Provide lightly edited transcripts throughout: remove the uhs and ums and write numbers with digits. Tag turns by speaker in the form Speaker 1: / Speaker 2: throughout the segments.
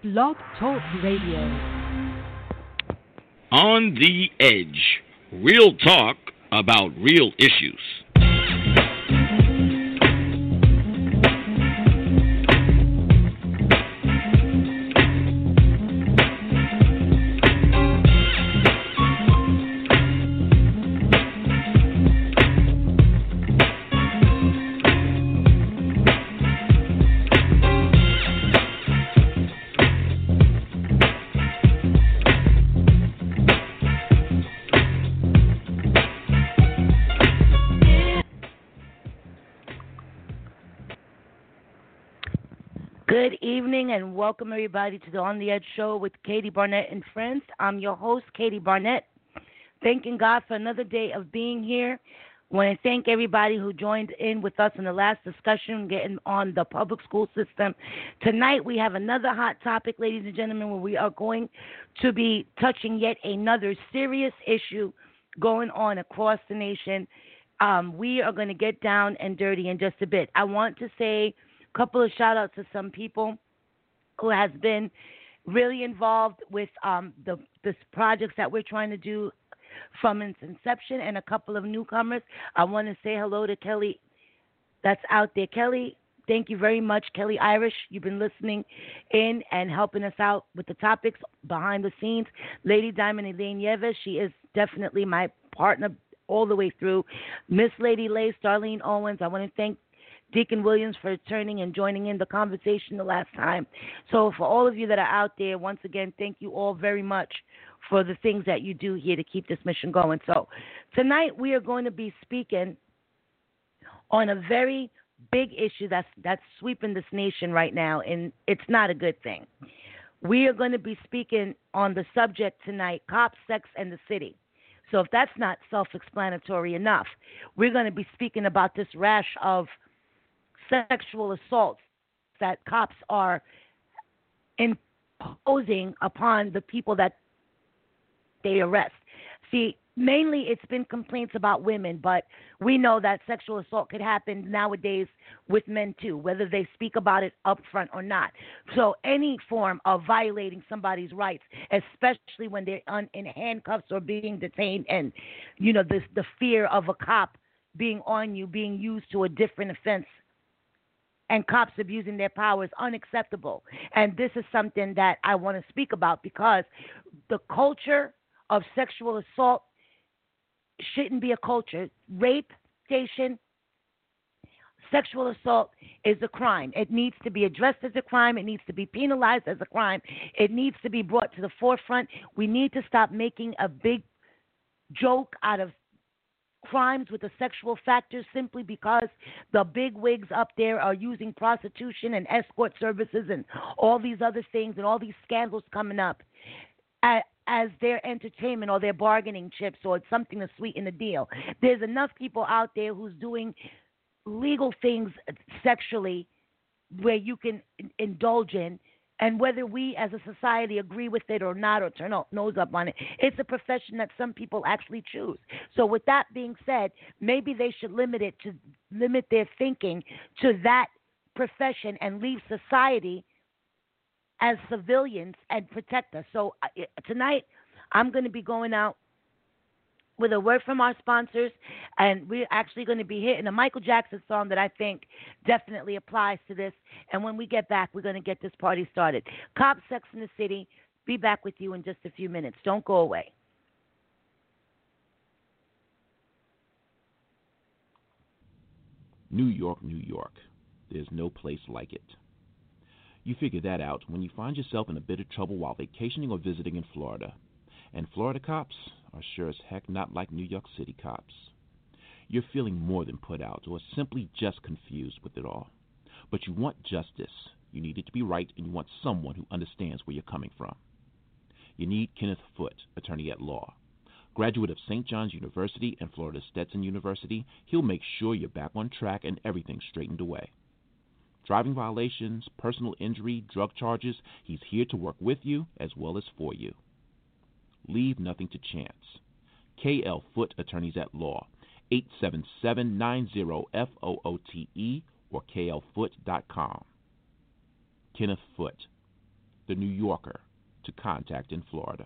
Speaker 1: Blog Talk Radio.
Speaker 2: On the Edge. Real talk about real issues.
Speaker 3: Good evening and welcome everybody to the On the Edge show with Katie Barnett and friends. I'm your host, Katie Barnett. Thanking God for another day of being here. I want to thank everybody who joined in with us in the last discussion getting on the public school system. Tonight we have another hot topic, ladies and gentlemen, where we are going to be touching yet another serious issue going on across the nation. We are going to get down and dirty in just a bit. I want to say couple of shout outs to some people who has been really involved with this projects that we're trying to do from its inception, and a couple of newcomers. I want to say hello to Kelly that's out there. Kelly, thank you very much. Kelly Irish, you've been listening in and helping us out with the topics behind the scenes. Lady Diamond Elaine Yeves, she is definitely my partner all the way through. Miss Lady Lace, Darlene Owens, I want to thank Deacon Williams for returning and joining in the conversation the last time. So for all of you that are out there, once again, thank you all very much for the things that you do here to keep this mission going. So tonight we are going to be speaking on a very big issue that's sweeping this nation right now, and it's not a good thing. We are going to be speaking on the subject tonight, cops, sex, and the city. So if that's not self-explanatory enough, we're going to be speaking about this rash of sexual assaults that cops are imposing upon the people that they arrest. See, mainly it's been complaints about women, but we know that sexual assault could happen nowadays with men too, whether they speak about it up front or not. So any form of violating somebody's rights, especially when they're in handcuffs or being detained, and the fear of a cop being on you, being used to a different offense, and cops abusing their power is unacceptable. And this is something that I want to speak about because the culture of sexual assault shouldn't be a culture. Rape, sexual assault is a crime. It needs to be addressed as a crime. It needs to be penalized as a crime. It needs to be brought to the forefront. We need to stop making a big joke out of crimes with the sexual factors simply because the big wigs up there are using prostitution and escort services and all these other things and all these scandals coming up as their entertainment or their bargaining chips, or it's something to sweeten the deal. There's enough people out there who's doing legal things sexually where you can indulge in, and whether we as a society agree with it or not, or turn our nose up on it, it's a profession that some people actually choose. So with that being said, maybe they should limit their thinking to that profession and leave society as civilians and protect us. So tonight I'm going to be going out with a word from our sponsors, and we're actually going to be hitting a Michael Jackson song that I think definitely applies to this. And when we get back, we're going to get this party started. Cops, Sex in the City. Be back with you in just a few minutes. Don't go away.
Speaker 4: New York, New York. There's no place like it. You figure that out when you find yourself in a bit of trouble while vacationing or visiting in Florida. And Florida cops are sure as heck not like New York City cops. You're feeling more than put out or simply just confused with it all. But you want justice. You need it to be right, and you want someone who understands where you're coming from. You need Kenneth Foote, attorney at law. Graduate of St. John's University and Florida Stetson University, he'll make sure you're back on track and everything's straightened away. Driving violations, personal injury, drug charges, he's here to work with you as well as for you. Leave nothing to chance. K.L. Foote, Attorneys at Law, 877-90-FOOTE or klfoote.com. Kenneth Foote, the New Yorker, to contact in Florida.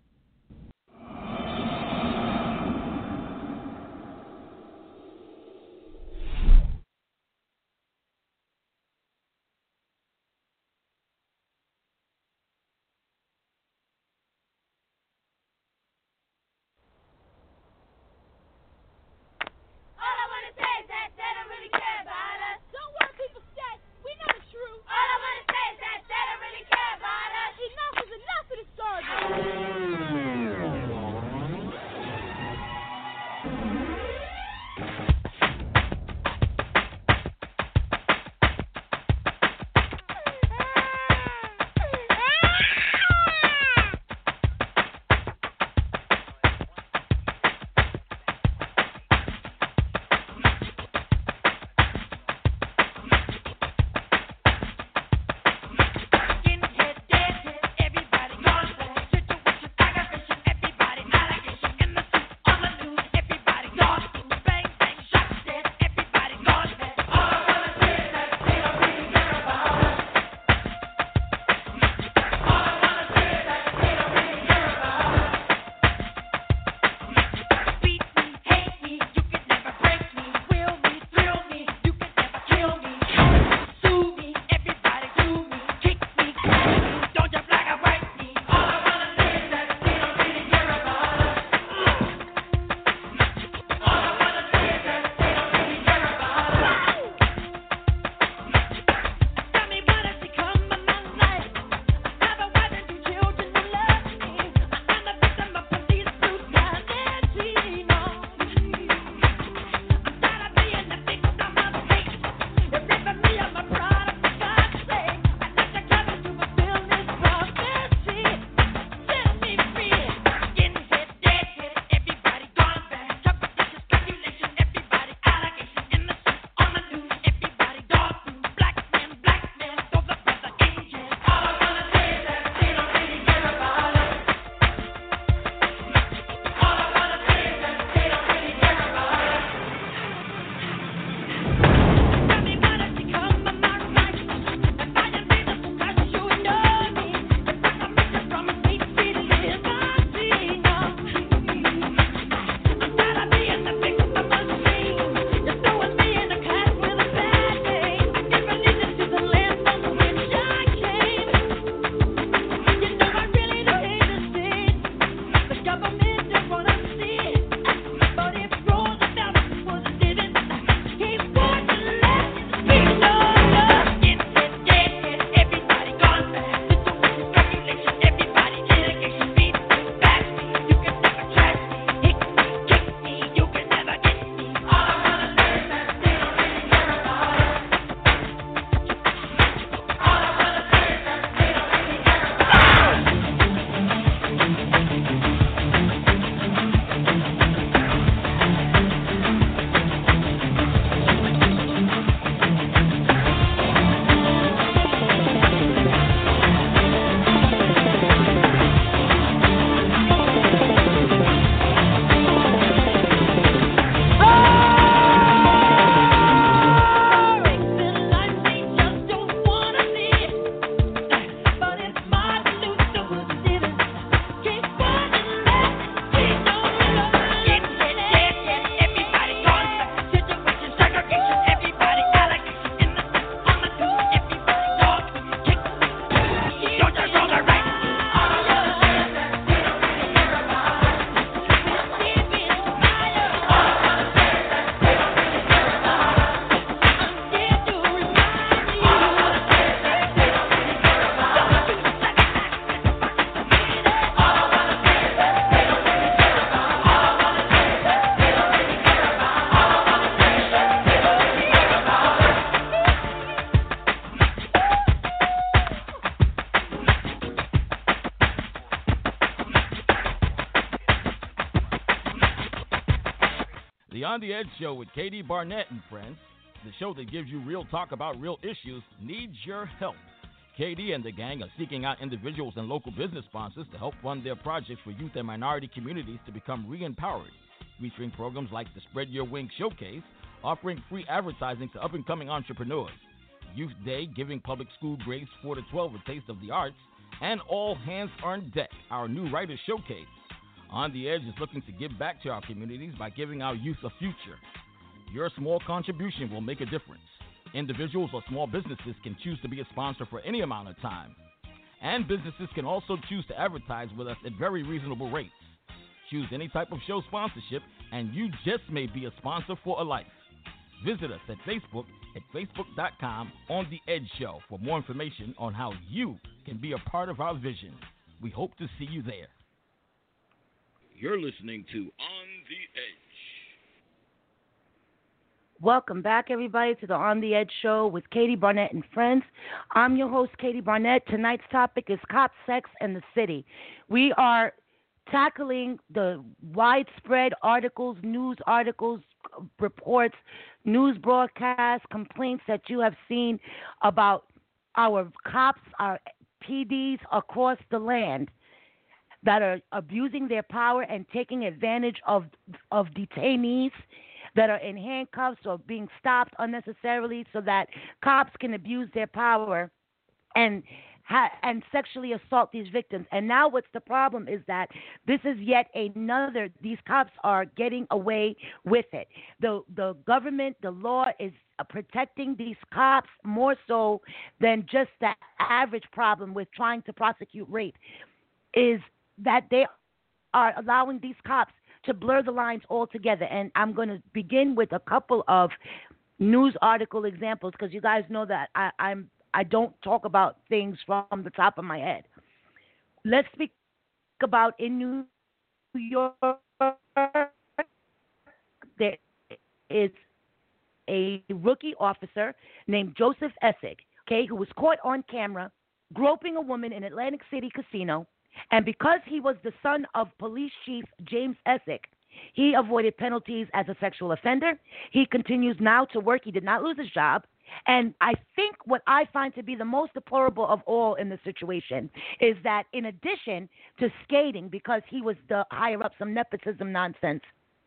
Speaker 1: The On the Edge Show with Katie Barnett and friends, the show that gives you real talk about real issues, needs your help. Katie and the gang are seeking out individuals and local business sponsors to help fund their projects for youth and minority communities to become re-empowered, featuring programs like the Spread Your Wings Showcase, offering free advertising to up-and-coming entrepreneurs, Youth Day, giving public school grades 4 to 12 a taste of the arts, and All Hands on Deck, our new writers showcase. On the Edge is looking to give back to our communities by giving our youth a future. Your small contribution will make a difference. Individuals or small businesses can choose to be a sponsor for any amount of time. And businesses can also choose to advertise with us at very reasonable rates. Choose any type of show sponsorship, and you just may be a sponsor for a life. Visit us at Facebook at facebook.com on The Edge Show for more information on how you can be a part of our vision. We hope to see you there.
Speaker 2: You're listening to On the Edge.
Speaker 3: Welcome back, everybody, to the On the Edge Show with Katie Barnett and friends. I'm your host, Katie Barnett. Tonight's topic is cop sex in the city. We are tackling the widespread articles, news articles, reports, news broadcasts, complaints that you have seen about our cops, our PDs across the land that are abusing their power and taking advantage of detainees that are in handcuffs or being stopped unnecessarily so that cops can abuse their power and sexually assault these victims. And now what's the problem is that this is yet another, these cops are getting away with it. The government, the law is protecting these cops more so than just the average problem with trying to prosecute rape, is that they are allowing these cops to blur the lines altogether. And I'm going to begin with a couple of news article examples because you guys know that I don't talk about things from the top of my head. Let's speak about in New York, there is a rookie officer named Joseph Essig, okay, who was caught on camera groping a woman in Atlantic City casino. And because he was the son of Police Chief James Essig, he avoided penalties as a sexual offender. He continues now to work. He did not lose his job. And I think what I find to be the most deplorable of all in the situation is that in addition to skating, because he was the higher up, some nepotism nonsense,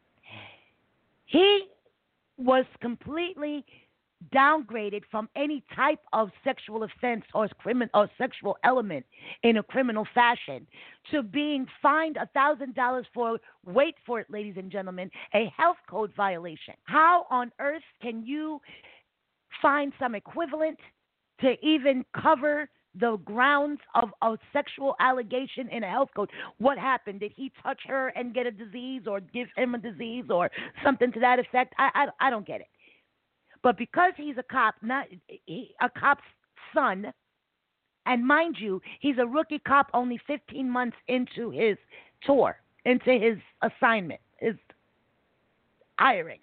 Speaker 3: he was completely downgraded from any type of sexual offense or sexual element in a criminal fashion to being fined $1,000 for, wait for it, ladies and gentlemen, a health code violation. How on earth can you find some equivalent to even cover the grounds of a sexual allegation in a health code? What happened? Did he touch her and get a disease or give him a disease or something to that effect? I don't get it. But because he's a cop, a cop's son, and mind you, he's a rookie cop only 15 months into his tour, into his assignment, his hiring.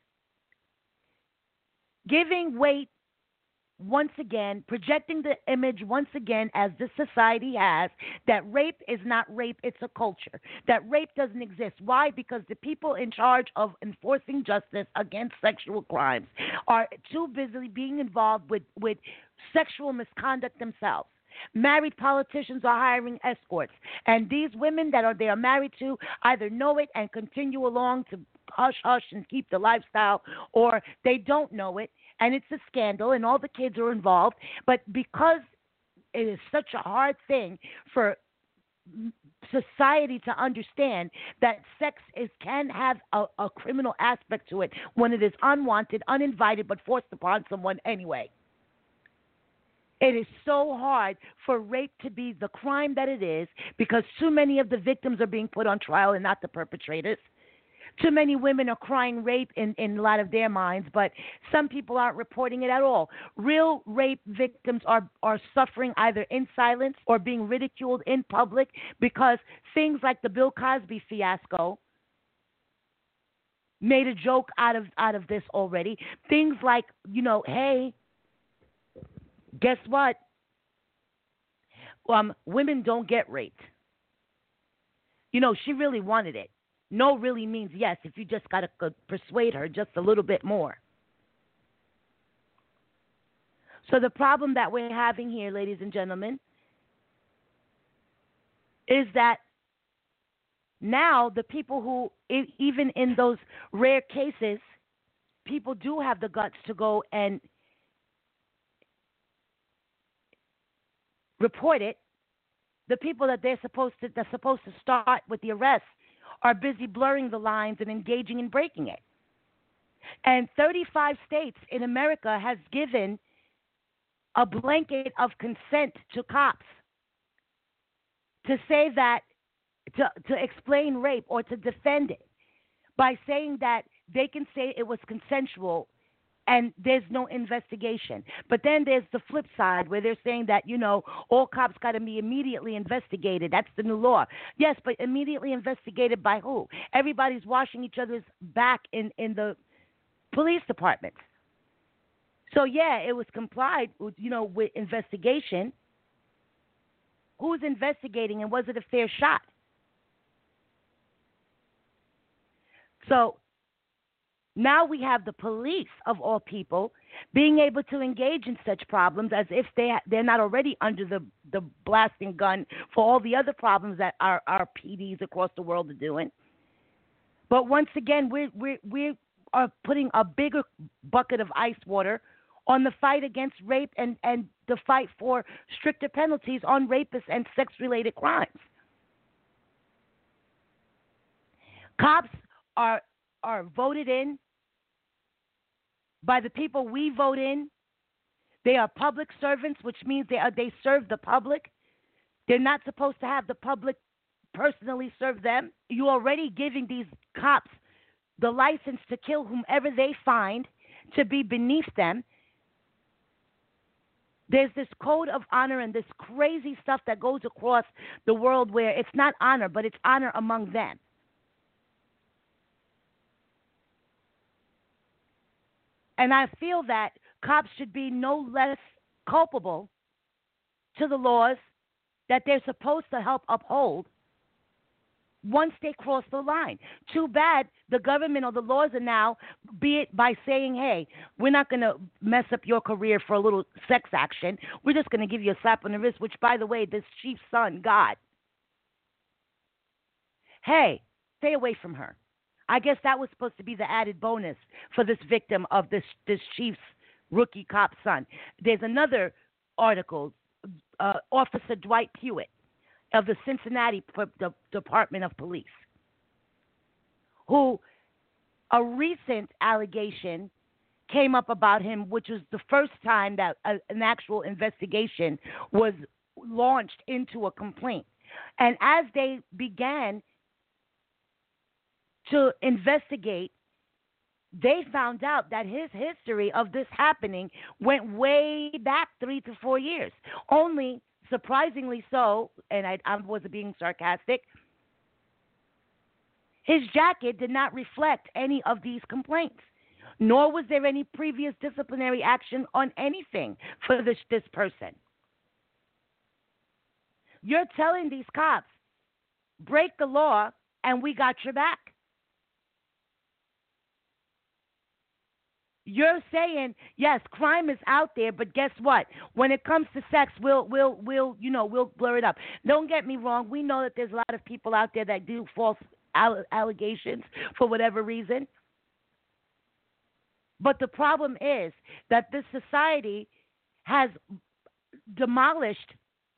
Speaker 3: Giving weight once again, projecting the image once again as this society has, that rape is not rape, it's a culture. That rape doesn't exist. Why? Because the people in charge of enforcing justice against sexual crimes are too busy being involved with sexual misconduct themselves. Married politicians are hiring escorts, and these women that they are married to either know it and continue along to hush and keep the lifestyle, or they don't know it and it's a scandal and all the kids are involved. But because it is such a hard thing for society to understand that sex can have a criminal aspect to it when it is unwanted, uninvited, but forced upon someone anyway. It is so hard for rape to be the crime that it is because too many of the victims are being put on trial and not the perpetrators. Too many women are crying rape in a lot of their minds, but some people aren't reporting it at all. Real rape victims are suffering either in silence or being ridiculed in public because things like the Bill Cosby fiasco made a joke out of this already. Things like, hey, guess what? Women don't get raped. She really wanted it. No really means yes if you just got to persuade her just a little bit more. So the problem that we're having here, ladies and gentlemen, is that now the people who, even in those rare cases, people do have the guts to go and report it, the people that's supposed to start with the arrest are busy blurring the lines and engaging in breaking it. And 35 states in America has given a blanket of consent to cops to say that, to explain rape or to defend it by saying that they can say it was consensual and there's no investigation. But then there's the flip side where they're saying that, all cops got to be immediately investigated. That's the new law. Yes, but immediately investigated by who? Everybody's washing each other's back in the police departments. So, yeah, it was complied with, with investigation. Who's investigating, and was it a fair shot? So now we have the police, of all people, being able to engage in such problems as if they're not already under the blasting gun for all the other problems that our PDs across the world are doing. But once again, we are putting a bigger bucket of ice water on the fight against rape and the fight for stricter penalties on rapists and sex-related crimes. Cops are voted in by the people we vote in. They are public servants, which means they serve the public. They're not supposed to have the public personally serve them. You're already giving these cops the license to kill whomever they find to be beneath them. There's this code of honor and this crazy stuff that goes across the world where it's not honor, but it's honor among them. And I feel that cops should be no less culpable to the laws that they're supposed to help uphold once they cross the line. Too bad the government or the laws are now, be it by saying, hey, we're not going to mess up your career for a little sex action. We're just going to give you a slap on the wrist, which, by the way, this chief's son got. Hey, stay away from her. I guess that was supposed to be the added bonus for this victim of this chief's rookie cop son. There's another article, Officer Dwight Hewitt of the Cincinnati Department of Police, who a recent allegation came up about him, which was the first time that an actual investigation was launched into a complaint. And as they began to investigate, they found out that his history of this happening went way back 3 to 4 years. Only, surprisingly so, and I wasn't being sarcastic, his jacket did not reflect any of these complaints, nor was there any previous disciplinary action on anything for this person. You're telling these cops, break the law and we got your back. You're saying, yes, crime is out there, but guess what? When it comes to sex, we'll blur it up. Don't get me wrong. We know that there's a lot of people out there that do false allegations for whatever reason. But the problem is that this society has demolished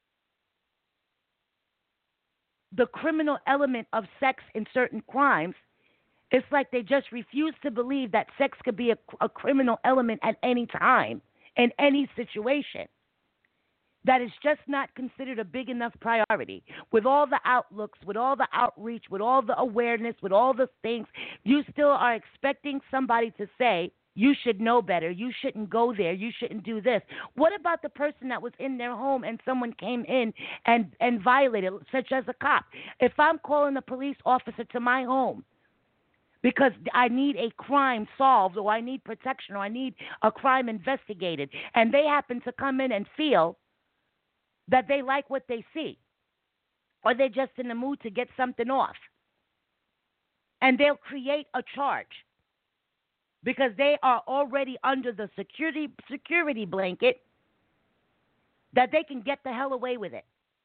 Speaker 3: the criminal element of sex in certain crimes. It's like they just refuse to believe that sex could be a criminal element at any time, in any situation. That is just not considered a big enough priority. With all the outlooks, with all the outreach, with all the awareness, with all the things, you still are expecting somebody to say, you should know better, you shouldn't go there, you shouldn't do this. What about the person that was in their home and someone came in and violated, such as a cop? If I'm calling a police officer to my home, because I need a crime solved, or I need protection, or I need a crime investigated, and they happen to come in and feel that they like what they see, or they're just in the mood to get something off, and they'll create a charge because they are already under the security blanket that they can get the hell away with it.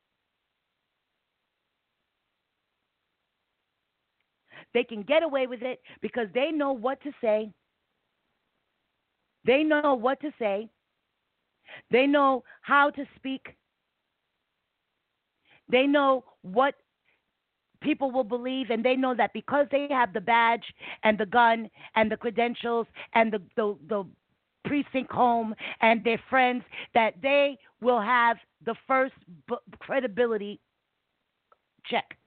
Speaker 3: They can get away with it because they know what to say. They know what to say. They know how to speak. They know what people will believe, and they know that because they have the badge and the gun and the credentials and the precinct home and their friends, that they will have the first credibility check.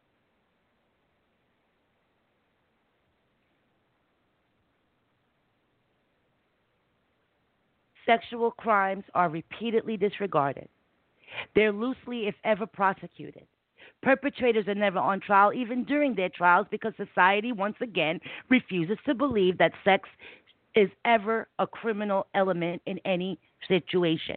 Speaker 3: Sexual crimes are repeatedly disregarded. They're loosely, if ever, prosecuted. Perpetrators are never on trial, even during their trials, because society, once again, refuses to believe that sex is ever a criminal element in any situation.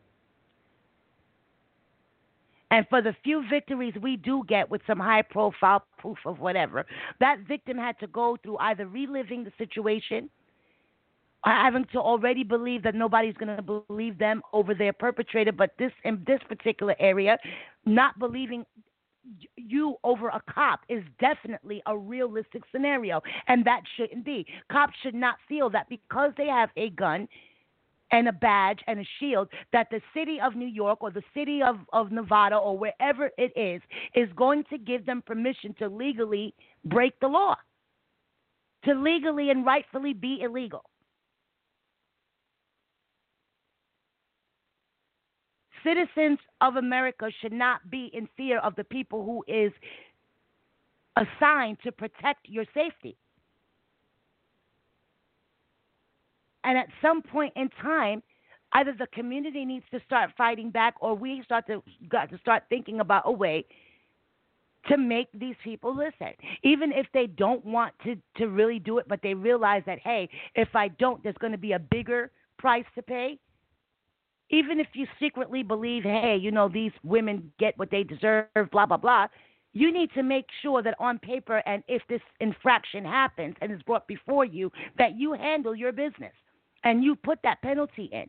Speaker 3: And for the few victories we do get with some high profile proof of whatever, that victim had to go through either reliving the situation, having to already believe that nobody's going to believe them over their perpetrator, but this in this particular area, not believing you over a cop is definitely a realistic scenario, and that shouldn't be. Cops should not feel that because they have a gun and a badge and a shield that the city of New York or the city of Nevada or wherever it is going to give them permission to legally break the law, to legally and rightfully be illegal. Citizens of America should not be in fear of the people who is assigned to protect your safety. And at some point in time, either the community needs to start fighting back, or we got to start thinking about a way to make these people listen. Even if they don't want to really do it, but they realize that, hey, if I don't, there's going to be a bigger price to pay. Even if you secretly believe, hey, these women get what they deserve, blah, blah, blah, you need to make sure that on paper, and if this infraction happens and is brought before you, that you handle your business and you put that penalty in.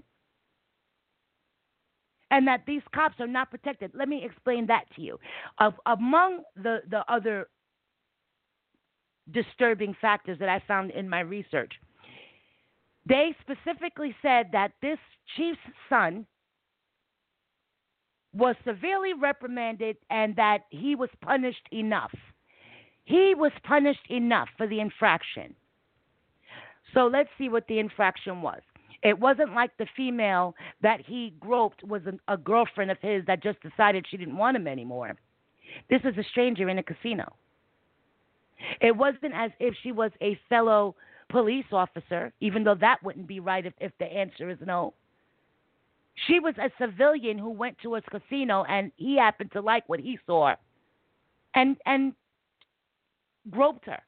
Speaker 3: And that these cops are not protected. Let me explain that to you. Among the other disturbing factors that I found in my research, they specifically said that this chief's son was severely reprimanded and that he was punished enough. He was punished enough for the infraction. So let's see what the infraction was. It wasn't like the female that he groped was a girlfriend of his that just decided she didn't want him anymore. This is a stranger in a casino. It wasn't as if she was a fellow police officer, even though that wouldn't be right if the answer is no. She was a civilian who went to a casino and he happened to like what he saw and groped her.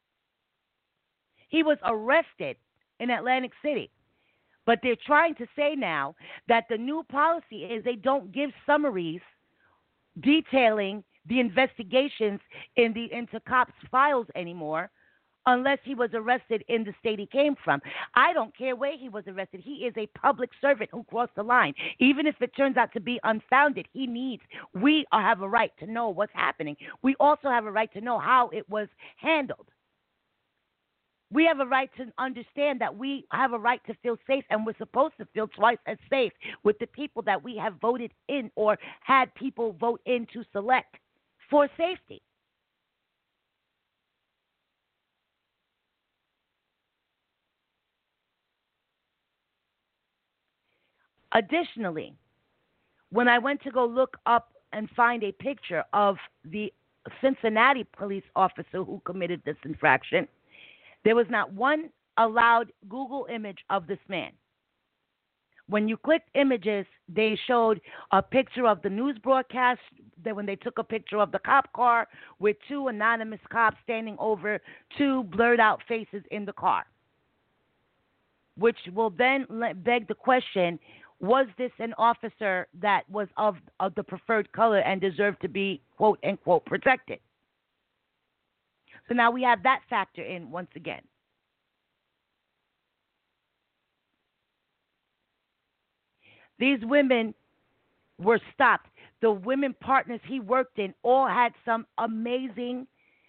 Speaker 3: He was arrested in Atlantic City. But they're trying to say now that the new policy is they don't give summaries detailing the investigations into cops' files anymore unless he was arrested in the state he came from. I don't care where he was arrested. He is a public servant who crossed the line. Even if it turns out to be unfounded, we have a right to know what's happening. We also have a right to know how it was handled. We have a right to understand that we have a right to feel safe, and we're supposed to feel twice as safe with the people that we have voted in or had people vote in to select for safety. Additionally, when I went to go look up and find a picture of the Cincinnati police officer who committed this infraction, there was not one allowed Google image of this man. When you clicked images, they showed a picture of the news broadcast, that when they took a picture of the cop car with two anonymous cops standing over two blurred out faces in the car, which will then beg the question, was this an officer that was of the preferred color and deserved to be, quote, unquote, protected? So now we have that factor in once again. These women were stopped. The women partners he worked in all had some amazing,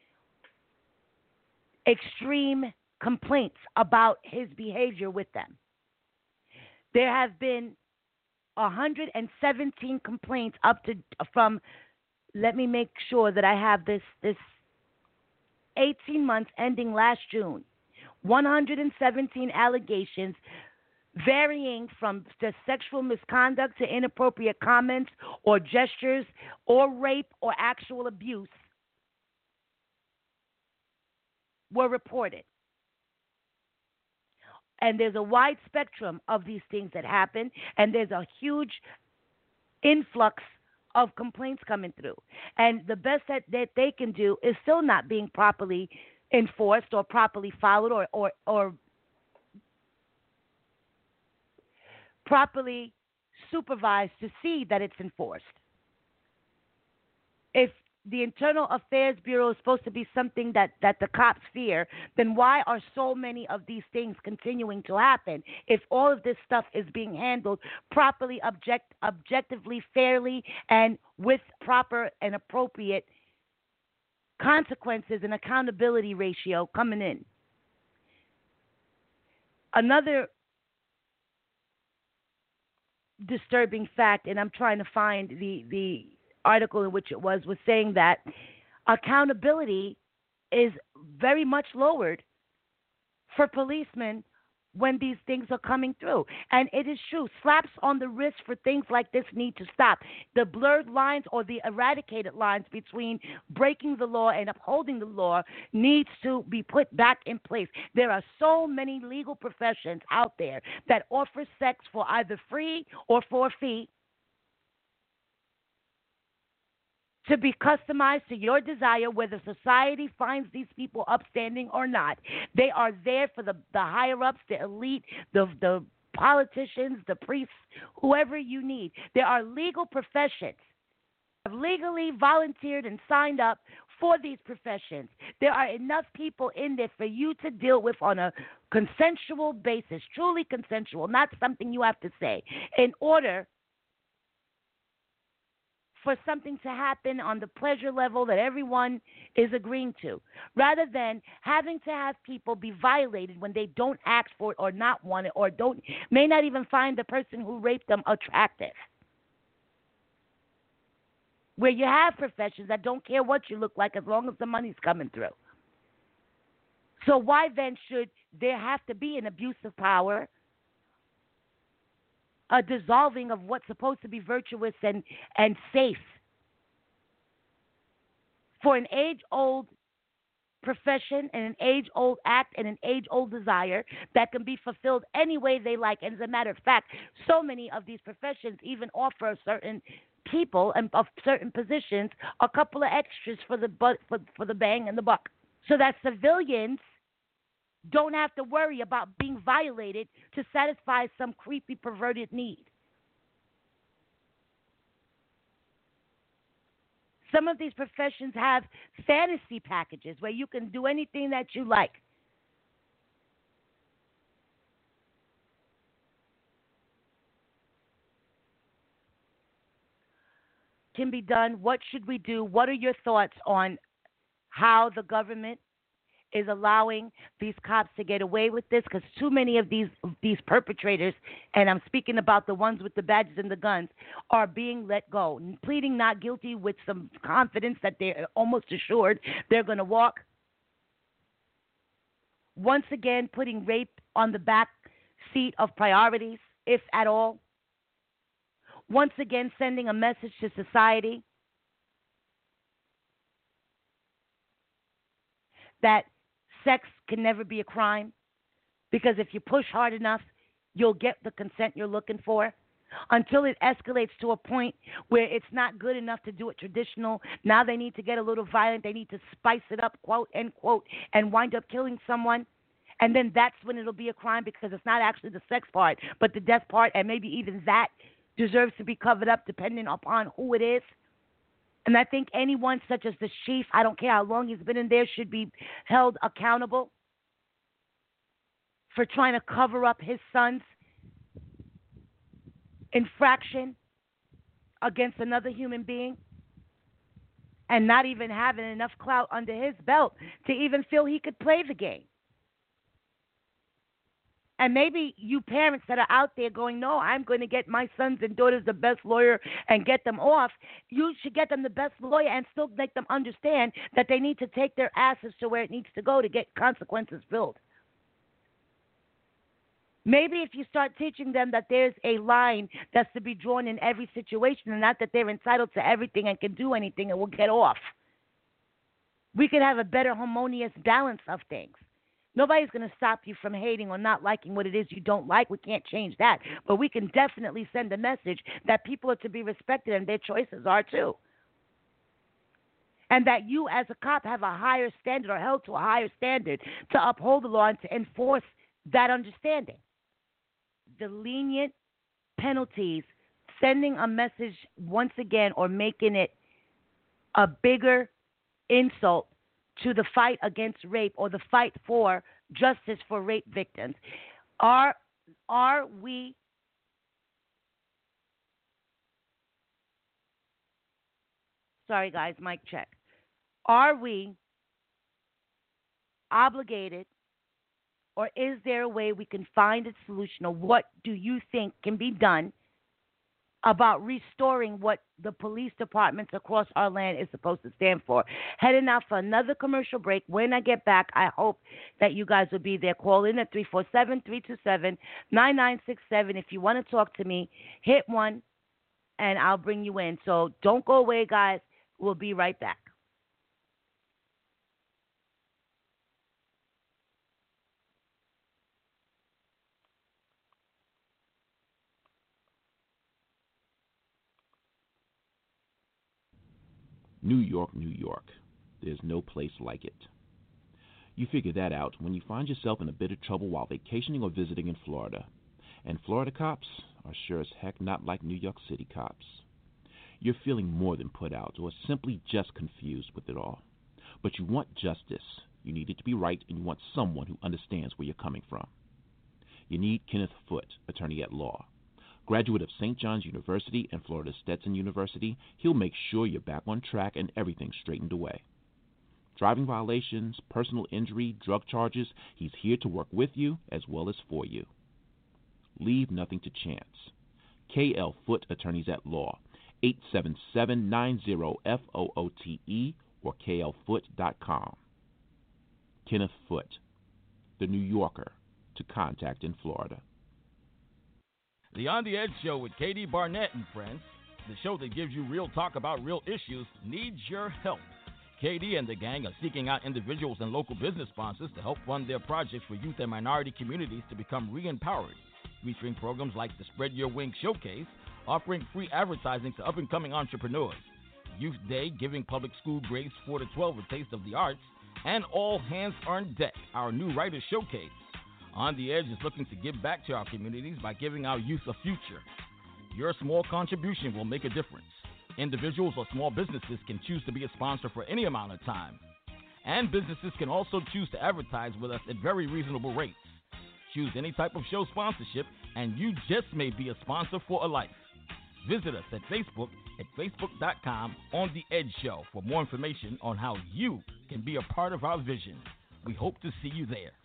Speaker 3: extreme complaints about his behavior with them. There have been 117 complaints from let me make sure that I have this 18 months ending last June. 117 allegations varying from just sexual misconduct to inappropriate comments or gestures or rape or actual abuse were reported. And there's a wide spectrum of these things that happen, and there's a huge influx of complaints coming through. And the best that they can do is still not being properly enforced or properly followed or properly supervised to see that it's enforced. If the Internal Affairs Bureau is supposed to be something that the cops fear, then why are so many of these things continuing to happen if all of this stuff is being handled properly, objectively, fairly, and with proper and appropriate consequences and accountability ratio coming in? Another disturbing fact, and I'm trying to find the article in which it was saying that accountability is very much lowered for policemen when these things are coming through. And it is true. Slaps on the wrist for things like this need to stop. The blurred lines or the eradicated lines between breaking the law and upholding the law needs to be put back in place. There are so many legal professions out there that offer sex for either free or for a fee, to be customized to your desire, whether society finds these people upstanding or not. They are there for the higher-ups, the elite, the politicians, the priests, whoever you need. There are legal professions that have legally volunteered and signed up for these professions. There are enough people in there for you to deal with on a consensual basis, truly consensual, not something you have to say, in order for something to happen on the pleasure level that everyone is agreeing to, rather than having to have people be violated when they don't ask for it or not want it or may not even find the person who raped them attractive. Where you have professions that don't care what you look like as long as the money's coming through. So why then should there have to be an abuse of power, a dissolving of what's supposed to be virtuous and safe for an age-old profession and an age-old act and an age-old desire that can be fulfilled any way they like? And as a matter of fact, so many of these professions even offer certain people and of certain positions a couple of extras for the bang and the buck, so that civilians don't have to worry about being violated to satisfy some creepy, perverted need. Some of these professions have fantasy packages where you can do anything that you like. Can be done. What should we do? What are your thoughts on how the government is allowing these cops to get away with this? Because too many of these perpetrators, and I'm speaking about the ones with the badges and the guns, are being let go, pleading not guilty with some confidence that they're almost assured they're going to walk. Once again, putting rape on the back seat of priorities, if at all. Once again, sending a message to society that sex can never be a crime, because if you push hard enough, you'll get the consent you're looking for, until it escalates to a point where it's not good enough to do it traditional. Now they need to get a little violent. They need to spice it up, quote, end quote, and wind up killing someone. And then that's when it'll be a crime, because it's not actually the sex part, but the death part, and maybe even that deserves to be covered up depending upon who it is. And I think anyone such as the chief, I don't care how long he's been in there, should be held accountable for trying to cover up his son's infraction against another human being and not even having enough clout under his belt to even feel he could play the game. And maybe you parents that are out there going, no, I'm going to get my sons and daughters the best lawyer and get them off. You should get them the best lawyer and still make them understand that they need to take their asses to where it needs to go to get consequences filled. Maybe if you start teaching them that there's a line that's to be drawn in every situation and not that they're entitled to everything and can do anything and will get off, we could have a better harmonious balance of things. Nobody's going to stop you from hating or not liking what it is you don't like. We can't change that. But we can definitely send a message that people are to be respected and their choices are too. And that you as a cop have a higher standard or held to a higher standard to uphold the law and to enforce that understanding. The lenient penalties, sending a message once again or making it a bigger insult to the fight against rape or the fight for justice for rape victims. Are we sorry guys, mic check. Are we obligated, or is there a way we can find a solution, or what do you think can be done about restoring what the police departments across our land is supposed to stand for? Heading out for another commercial break. When I get back, I hope that you guys will be there. Call in at 347-327-9967. If you want to talk to me, hit 1, and I'll bring you in. So don't go away, guys. We'll be right back.
Speaker 4: New York, New York. There's no place like it. You figure that out when you find yourself in a bit of trouble while vacationing or visiting in Florida. And Florida cops are sure as heck not like New York City cops. You're feeling more than put out or simply just confused with it all. But you want justice. You need it to be right, and you want someone who understands where you're coming from. You need Kenneth Foote, attorney at law. Graduate of St. John's University and Florida Stetson University, he'll make sure you're back on track and everything's straightened away. Driving violations, personal injury, drug charges, he's here to work with you as well as for you. Leave nothing to chance. K.L. Foote, Attorneys at Law, 877-90-FOOTE or klfoote.com. Kenneth Foote, the New Yorker, to contact in Florida.
Speaker 1: The On the Edge Show with Katie Barnett and friends, the show that gives you real talk about real issues, needs your help. Katie and the gang are seeking out individuals and local business sponsors to help fund their projects for youth and minority communities to become re-empowered, featuring programs like the Spread Your Wings Showcase, offering free advertising to up-and-coming entrepreneurs, Youth Day, giving public school grades 4 to 12 a taste of the arts, and All Hands on Deck, our new writers showcase. On the Edge is looking to give back to our communities by giving our youth a future. Your small contribution will make a difference. Individuals or small businesses can choose to be a sponsor for any amount of time. And businesses can also choose to advertise with us at very reasonable rates. Choose any type of show sponsorship, and you just may be a sponsor for a life. Visit us at Facebook at facebook.com On The Edge Show for more information on how you can be a part of our vision. We hope to see you there.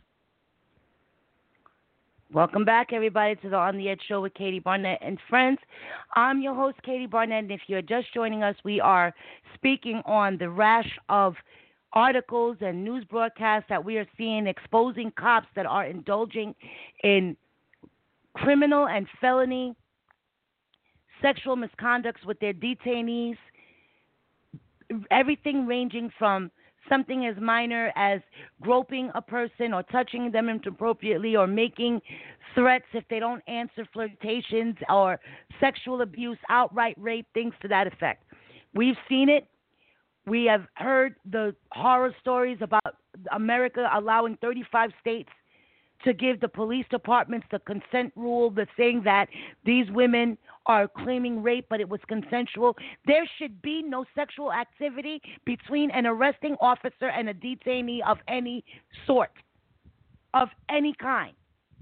Speaker 3: Welcome back, everybody, to the On the Edge Show with Katie Barnett and friends. I'm your host, Katie Barnett, and if you're just joining us, we are speaking on the rash of articles and news broadcasts that we are seeing exposing cops that are indulging in criminal and felony sexual misconducts with their detainees, everything ranging from something as minor as groping a person or touching them inappropriately or making threats if they don't answer flirtations or sexual abuse, outright rape, things to that effect. We've seen it. We have heard the horror stories about America allowing 35 states to give the police departments the consent rule, the saying that these women are claiming rape, but it was consensual. There should be no sexual activity between an arresting officer and a detainee of any sort, of any kind.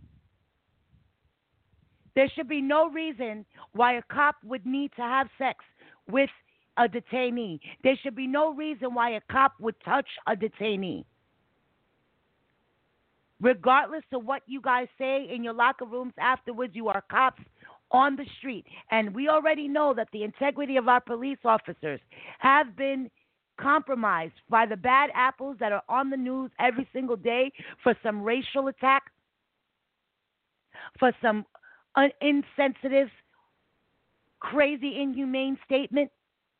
Speaker 3: There should be no reason why a cop would need to have sex with a detainee. There should be no reason why a cop would touch a detainee. Regardless of what you guys say in your locker rooms afterwards, you are cops on the street. And we already know that the integrity of our police officers have been compromised by the bad apples that are on the news every single day for some racial attack, for some insensitive, crazy, inhumane statement,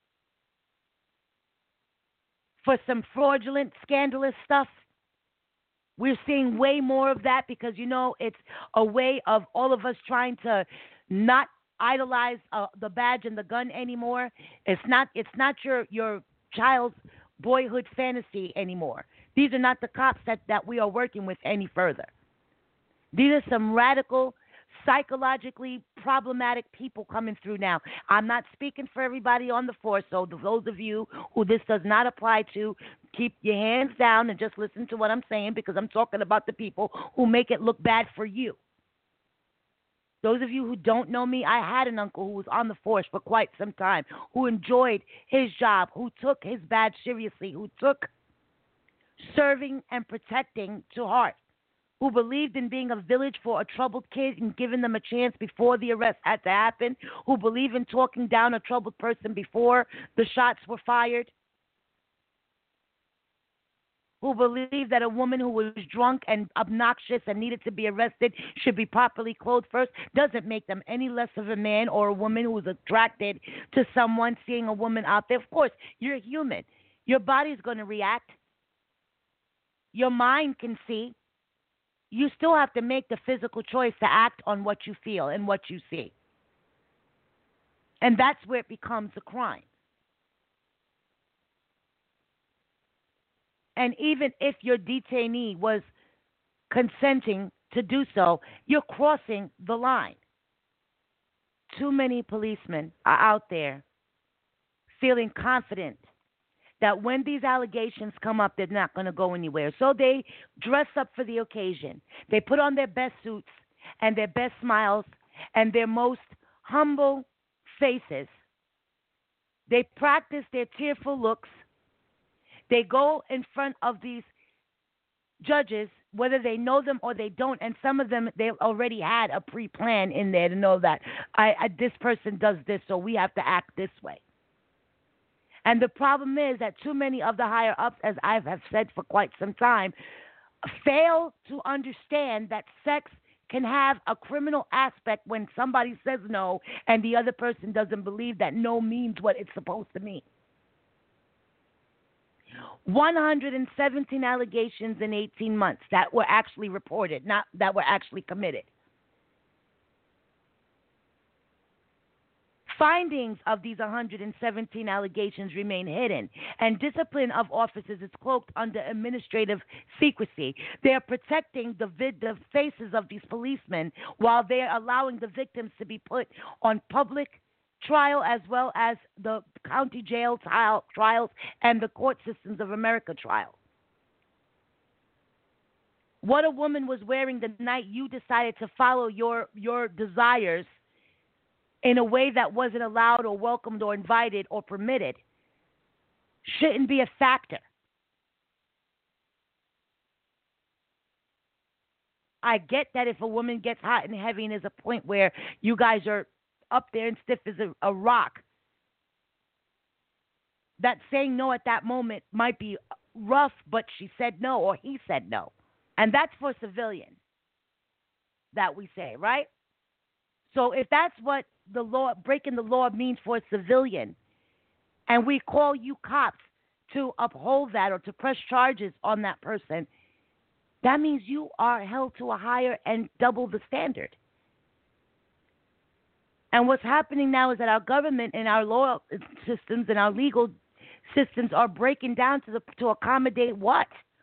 Speaker 3: for some fraudulent, scandalous stuff. We're seeing way more of that because, it's a way of all of us trying to not idolize the badge and the gun anymore. It's not your child's boyhood fantasy anymore. These are not the cops that we are working with any further. These are some radical, psychologically problematic people coming through now. I'm not speaking for everybody on the force, so those of you who this does not apply to, keep your hands down and just listen to what I'm saying, because I'm talking about the people who make it look bad for you. Those of you who don't know me, I had an uncle who was on the force for quite some time, who enjoyed his job, who took his badge seriously, who took serving and protecting to heart, who believed in being a village for a troubled kid and giving them a chance before the arrest had to happen, who believed in talking down a troubled person before the shots were fired, who believed that a woman who was drunk and obnoxious and needed to be arrested should be properly clothed first, doesn't make them any less of a man or a woman who is attracted to someone seeing a woman out there. Of course, you're human. Your body's going to react. Your mind can see. You still have to make the physical choice to act on what you feel and what you see. And that's where it becomes a crime. And even if your detainee was consenting to do so, you're crossing the line. Too many policemen are out there feeling confident that when these allegations come up, they're not going to go anywhere. So they dress up for the occasion. They put on their best suits and their best smiles and their most humble faces. They practice their tearful looks. They go in front of these judges, whether they know them or they don't, and some of them, they've already had a pre-plan in there to know that this person does this, so we have to act this way. And the problem is that too many of the higher-ups, as I have said for quite some time, fail to understand that sex can have a criminal aspect when somebody says no and the other person doesn't believe that no means what it's supposed to mean. 117 allegations in 18 months that were actually reported, not that were actually committed. Findings of these 117 allegations remain hidden, and discipline of officers is cloaked under administrative secrecy. They are protecting the faces of these policemen while they are allowing the victims to be put on public trial as well as the county jail trials and the court systems of America trial. What a woman was wearing the night you decided to follow your desires in a way that wasn't allowed or welcomed or invited or permitted shouldn't be a factor. I get that if a woman gets hot and heavy and there's a point where you guys are up there and stiff as a rock, that saying no at that moment might be rough, but she said no or he said no. And that's for civilian that we say, right? So if that's what the law, breaking the law means for a civilian, and we call you cops to uphold that or to press charges on that person, that means you are held to a higher and double the standard. And what's happening now is that our government and our law systems and our legal systems are breaking down to accommodate what?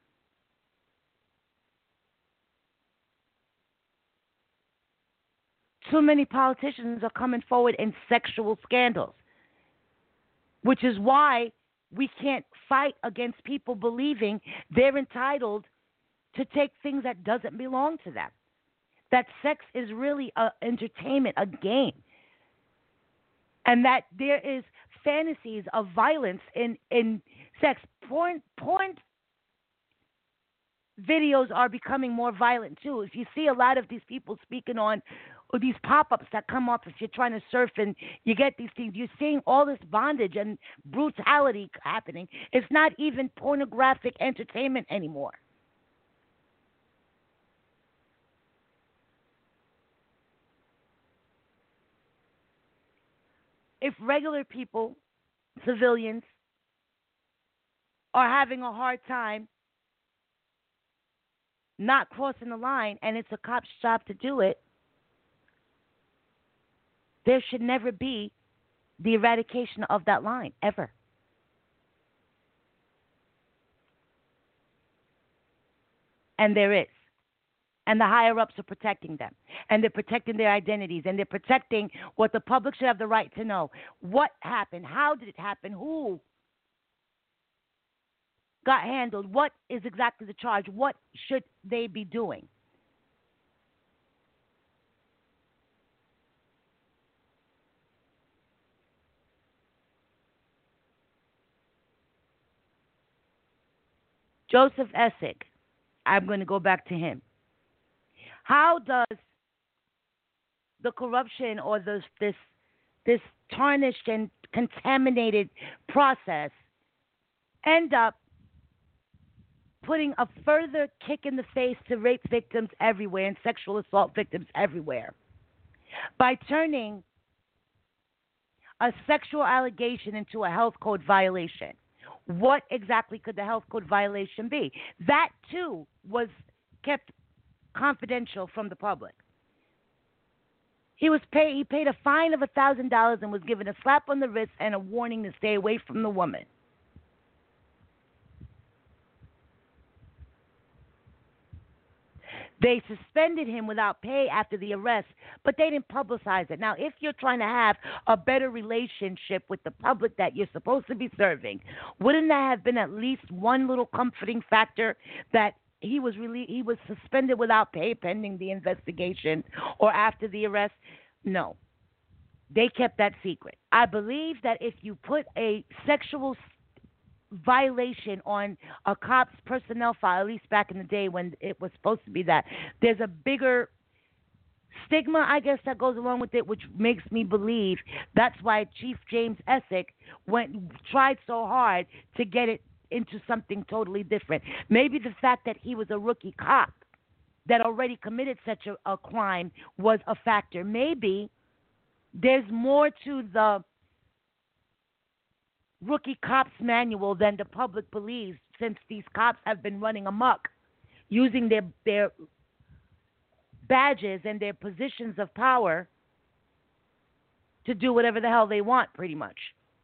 Speaker 3: Too many politicians are coming forward in sexual scandals, which is why we can't fight against people believing they're entitled to take things that doesn't belong to them. That sex is really an entertainment, a game. And that there is fantasies of violence in sex. Porn videos are becoming more violent too. If you see a lot of these people speaking on or these pop-ups that come up if you're trying to surf and you get these things, you're seeing all this bondage and brutality happening. It's not even pornographic entertainment anymore. If regular people, civilians, are having a hard time not crossing the line and it's a cop's job to do it, there should never be the eradication of that line, ever. And there is. And the higher-ups are protecting them. And they're protecting their identities. And they're protecting what the public should have the right to know. What happened? How did it happen? Who got handled? What is exactly the charge? What should they be doing? Joseph Essig, I'm going to go back to him. How does the corruption or this tarnished and contaminated process end up putting a further kick in the face to rape victims everywhere and sexual assault victims everywhere by turning a sexual allegation into a health code violation? What exactly could the health code violation be? That, too, was kept confidential from the public. He paid a fine of $1,000 and was given a slap on the wrist and a warning to stay away from the woman. They suspended him without pay after the arrest, but they didn't publicize it. Now, if you're trying to have a better relationship with the public that you're supposed to be serving, wouldn't that have been at least one little comforting factor that he was suspended without pay pending the investigation or after the arrest? No. They kept that secret. I believe that if you put a sexual violation on a cop's personnel file, at least back in the day when it was supposed to be that, there's a bigger stigma, I guess, that goes along with it, which makes me believe that's why Chief James Essig tried so hard to get it into something totally different. Maybe the fact that he was a rookie cop that already committed such a crime was a factor. Maybe there's more to the rookie cops manual than the public believes, since these cops have been running amok, using their badges and their positions of power to do whatever the hell they want, pretty much.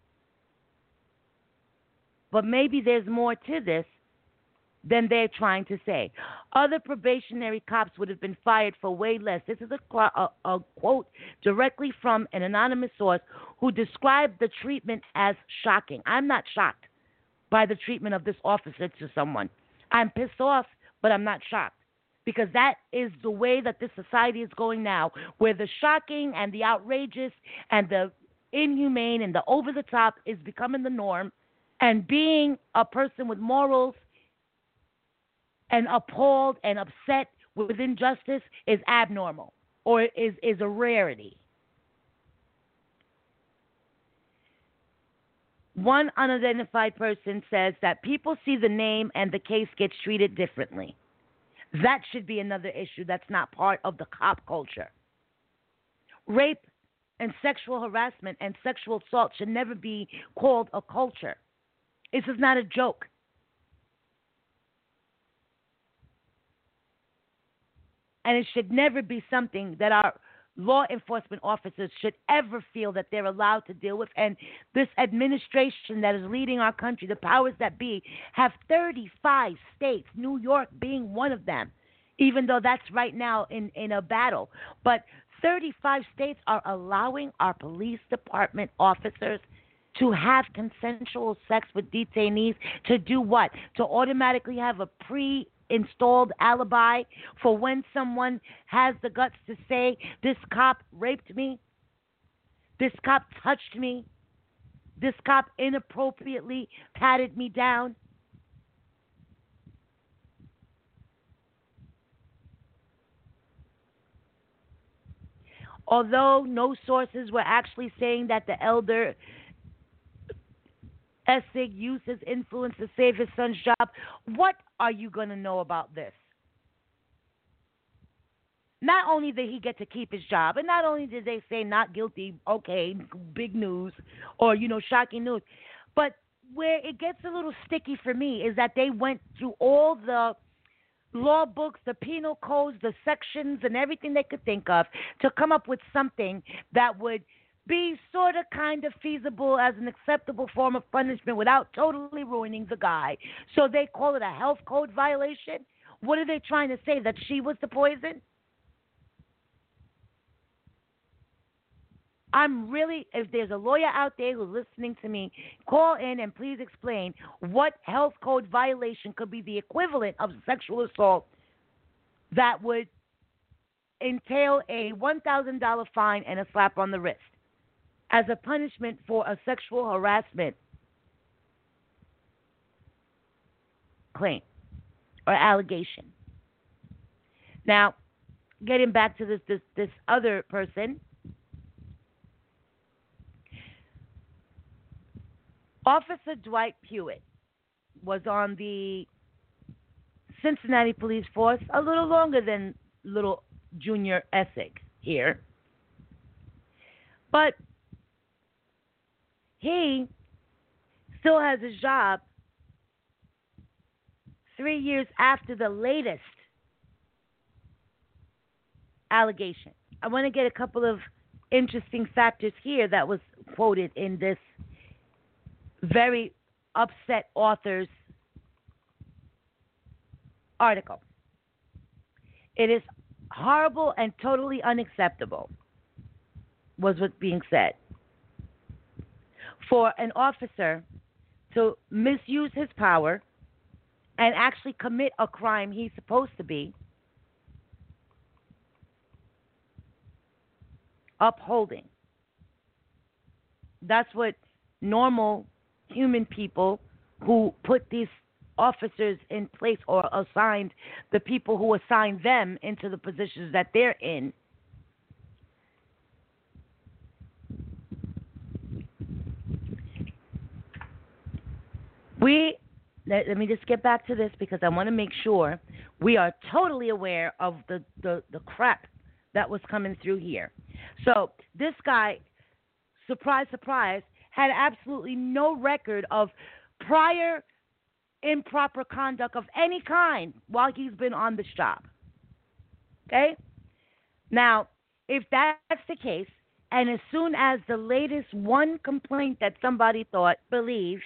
Speaker 3: But maybe there's more to this than they're trying to say. Other probationary cops would have been fired for way less. This is a quote directly from an anonymous source who described the treatment as shocking. I'm not shocked by the treatment of this officer to someone. I'm pissed off, but I'm not shocked, because that is the way that this society is going now, where the shocking and the outrageous and the inhumane and the over-the-top is becoming the norm, and being a person with morals and appalled and upset with injustice is abnormal, or is a rarity. One unidentified person says that people see the name and the case gets treated differently. That should be another issue that's not part of the cop culture. Rape and sexual harassment and sexual assault should never be called a culture. This is not a joke. And it should never be something that our law enforcement officers should ever feel that they're allowed to deal with. And this administration that is leading our country, the powers that be, have 35 states, New York being one of them, even though that's right now in a battle. But 35 states are allowing our police department officers to have consensual sex with detainees. To do what? To automatically have a pre-installed alibi for when someone has the guts to say, this cop raped me, this cop touched me, this cop inappropriately patted me down. Although no sources were actually saying that the elder Essig used his influence to save his son's job, what are you going to know about this? Not only did he get to keep his job, and not only did they say not guilty, okay, big news, or, shocking news, but where it gets a little sticky for me is that they went through all the law books, the penal codes, the sections, and everything they could think of to come up with something that would be sort of kind of feasible as an acceptable form of punishment without totally ruining the guy. So they call it a health code violation. What are they trying to say, that she was the poison? If there's a lawyer out there who's listening to me, call in and please explain what health code violation could be the equivalent of sexual assault that would entail a $1,000 fine and a slap on the wrist as a punishment for a sexual harassment claim or allegation. Now, getting back to this other person, Officer Dwight Pewitt was on the Cincinnati police force a little longer than little Junior Essig here. But he still has his job 3 years after the latest allegation. I want to get a couple of interesting factors here that was quoted in this very upset author's article. It is horrible and totally unacceptable, was what's being said, for an officer to misuse his power and actually commit a crime he's supposed to be upholding. That's what normal human people who put these officers in place or assigned the people who assigned them into the positions that they're in. Let me just get back to this because I want to make sure we are totally aware of the crap that was coming through here. So this guy, surprise, surprise, had absolutely no record of prior improper conduct of any kind while he's been on this job. Okay? Now, if that's the case, and as soon as the latest one complaint that somebody believed,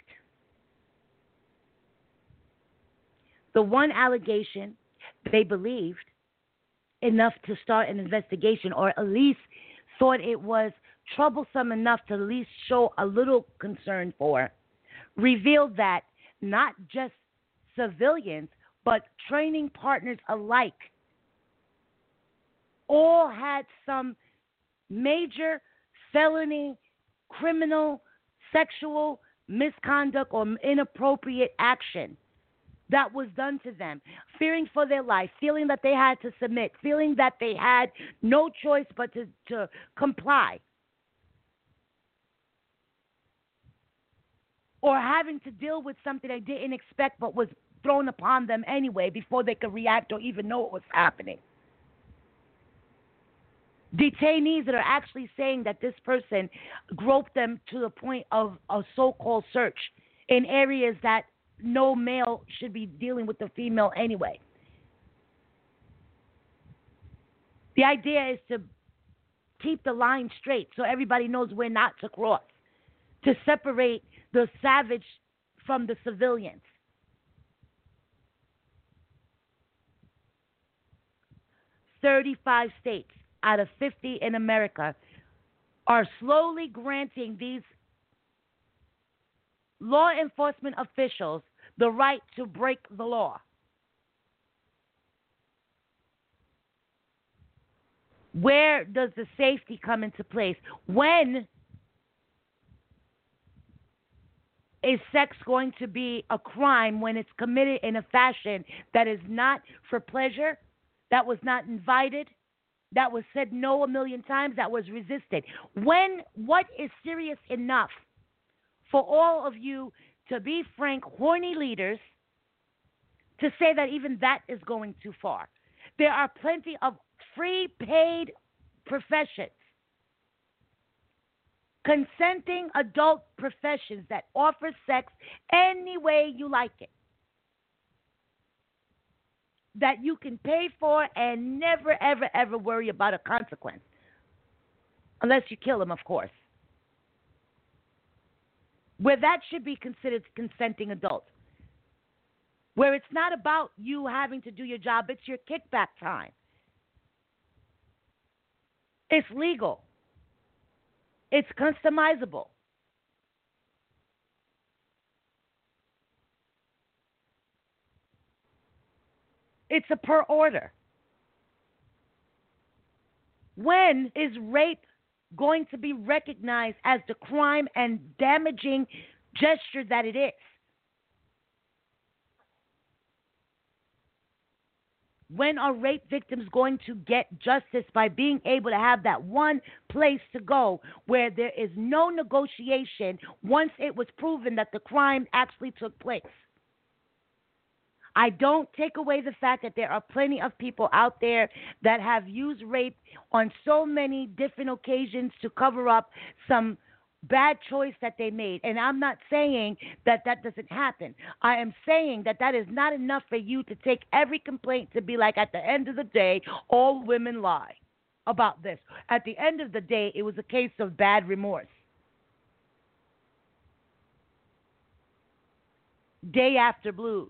Speaker 3: the one allegation they believed enough to start an investigation, or at least thought it was troublesome enough to at least show a little concern for, revealed that not just civilians, but training partners alike all had some major felony, criminal, sexual misconduct or inappropriate action that was done to them, fearing for their life, feeling that they had to submit, feeling that they had no choice but to comply, or having to deal with something they didn't expect but was thrown upon them anyway before they could react or even know what was happening. Detainees that are actually saying that this person groped them to the point of a so-called search in areas that no male should be dealing with the female anyway. The idea is to keep the line straight so everybody knows where not to cross, to separate the savage from the civilians. "35 states out of 50 in America are slowly granting these law enforcement officials the right to break the law. Where does the safety come into place? When is sex going to be a crime when it's committed in a fashion that is not for pleasure, that was not invited, that was said no a million times, that was resisted. What is serious enough for all of you to be frank, horny leaders to say that even that is going too far? There are plenty of free paid professions, consenting adult professions that offer sex any way you like it, that you can pay for and never, ever, ever worry about a consequence. Unless you kill them, of course. Where that should be considered consenting adults. Where it's not about you having to do your job, it's your kickback time. It's legal. It's customizable. It's a per order. When is rape going to be recognized as the crime and damaging gesture that it is? When are rape victims going to get justice by being able to have that one place to go where there is no negotiation once it was proven that the crime actually took place? I don't take away the fact that there are plenty of people out there that have used rape on so many different occasions to cover up some bad choice that they made. And I'm not saying that that doesn't happen. I am saying that that is not enough for you to take every complaint to be like, at the end of the day, all women lie about this. At the end of the day, it was a case of bad remorse. Day after blues.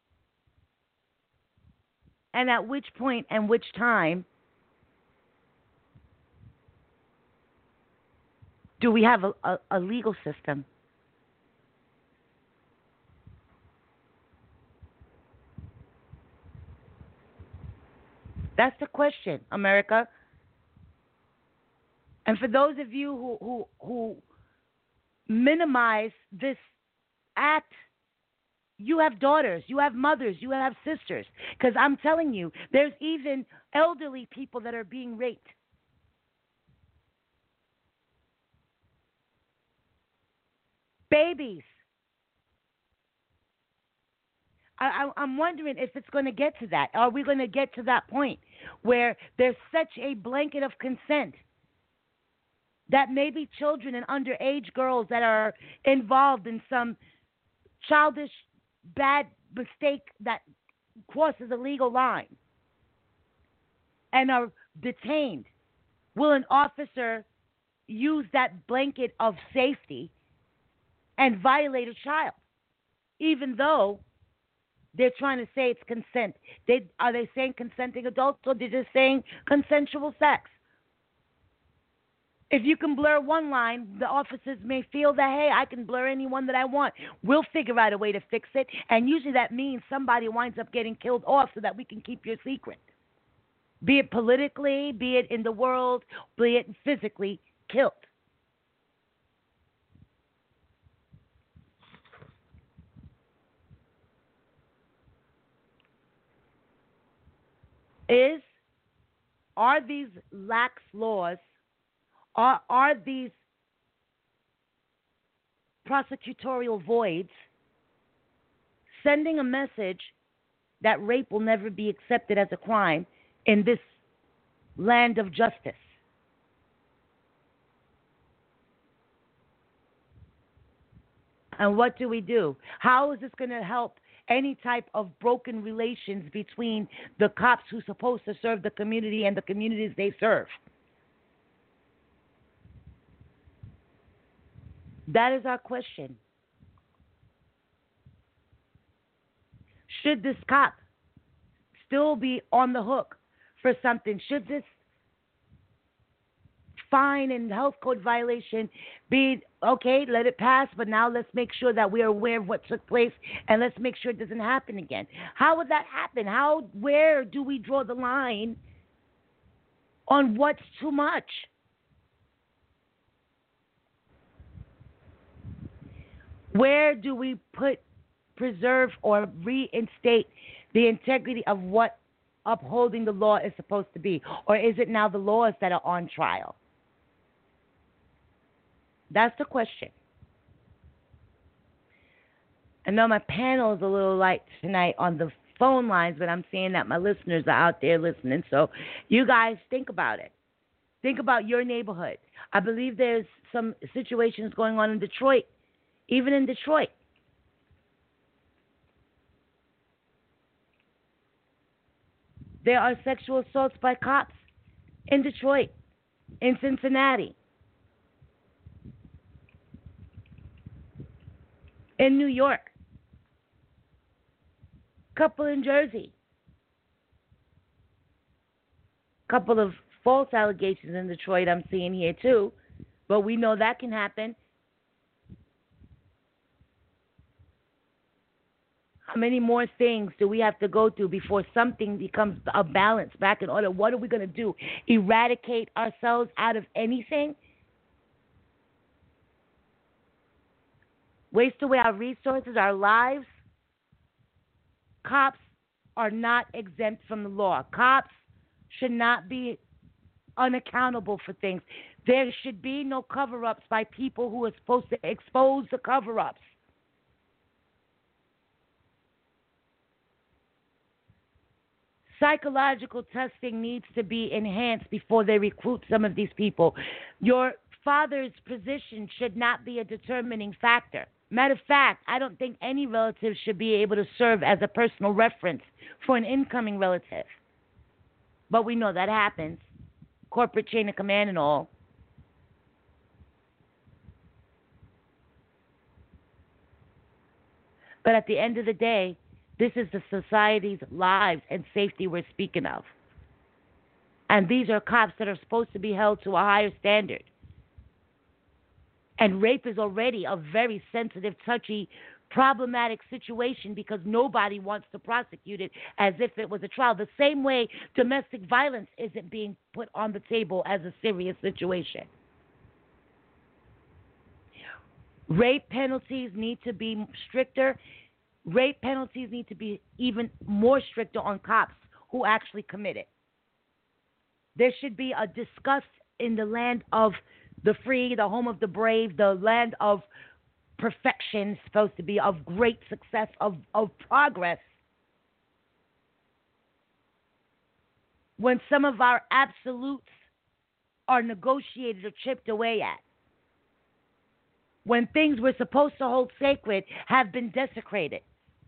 Speaker 3: And at which point and which time do we have a legal system? That's the question, America. And for those of you who minimize this act, you have daughters, you have mothers, you have sisters. Because I'm telling you, there's even elderly people that are being raped. Babies. I'm wondering if it's going to get to that. Are we going to get to that point where there's such a blanket of consent that maybe children and underage girls that are involved in some childish bad mistake that crosses a legal line and are detained, will an officer use that blanket of safety and violate a child, even though they're trying to say it's consent? Are they saying consenting adults, or they're just saying consensual sex? If you can blur one line, the officers may feel that, hey, I can blur any one that I want. We'll figure out a way to fix it. And usually that means somebody winds up getting killed off so that we can keep your secret. Be it politically, be it in the world, be it physically killed. Are these lax laws, are these prosecutorial voids sending a message that rape will never be accepted as a crime in this land of justice? And what do we do? How is this going to help any type of broken relations between the cops who's supposed to serve the community and the communities they serve? That is our question. Should this cop still be on the hook for something? Should this fine and health code violation be, okay, let it pass, but now let's make sure that we are aware of what took place and let's make sure it doesn't happen again? How would that happen? Where do we draw the line on what's too much? Where do we preserve or reinstate the integrity of what upholding the law is supposed to be? Or is it now the laws that are on trial? That's the question. I know my panel is a little light tonight on the phone lines, but I'm seeing that my listeners are out there listening. So you guys think about it. Think about your neighborhood. I believe there's some situations going on in Detroit, even in Detroit. There are sexual assaults by cops in Detroit, in Cincinnati, in New York, couple in Jersey, couple of false allegations in Detroit I'm seeing here too, but we know that can happen. How many more things do we have to go through before something becomes a balance back in order? What are we going to do? Eradicate ourselves out of anything? Waste away our resources, our lives? Cops are not exempt from the law. Cops should not be unaccountable for things. There should be no cover-ups by people who are supposed to expose the cover-ups. Psychological testing needs to be enhanced before they recruit some of these people. Your father's position should not be a determining factor. Matter of fact, I don't think any relative should be able to serve as a personal reference for an incoming relative. But we know that happens. Corporate chain of command and all. But at the end of the day, this is the society's lives and safety we're speaking of. And these are cops that are supposed to be held to a higher standard. And rape is already a very sensitive, touchy, problematic situation because nobody wants to prosecute it as if it was a trial. The same way domestic violence isn't being put on the table as a serious situation. Rape penalties need to be stricter. Rape penalties need to be even more stricter on cops who actually commit it. There should be a disgust in the land of the free, the home of the brave, the land of perfection, supposed to be of great success, of progress. When some of our absolutes are negotiated or chipped away at. When things we're supposed to hold sacred have been desecrated.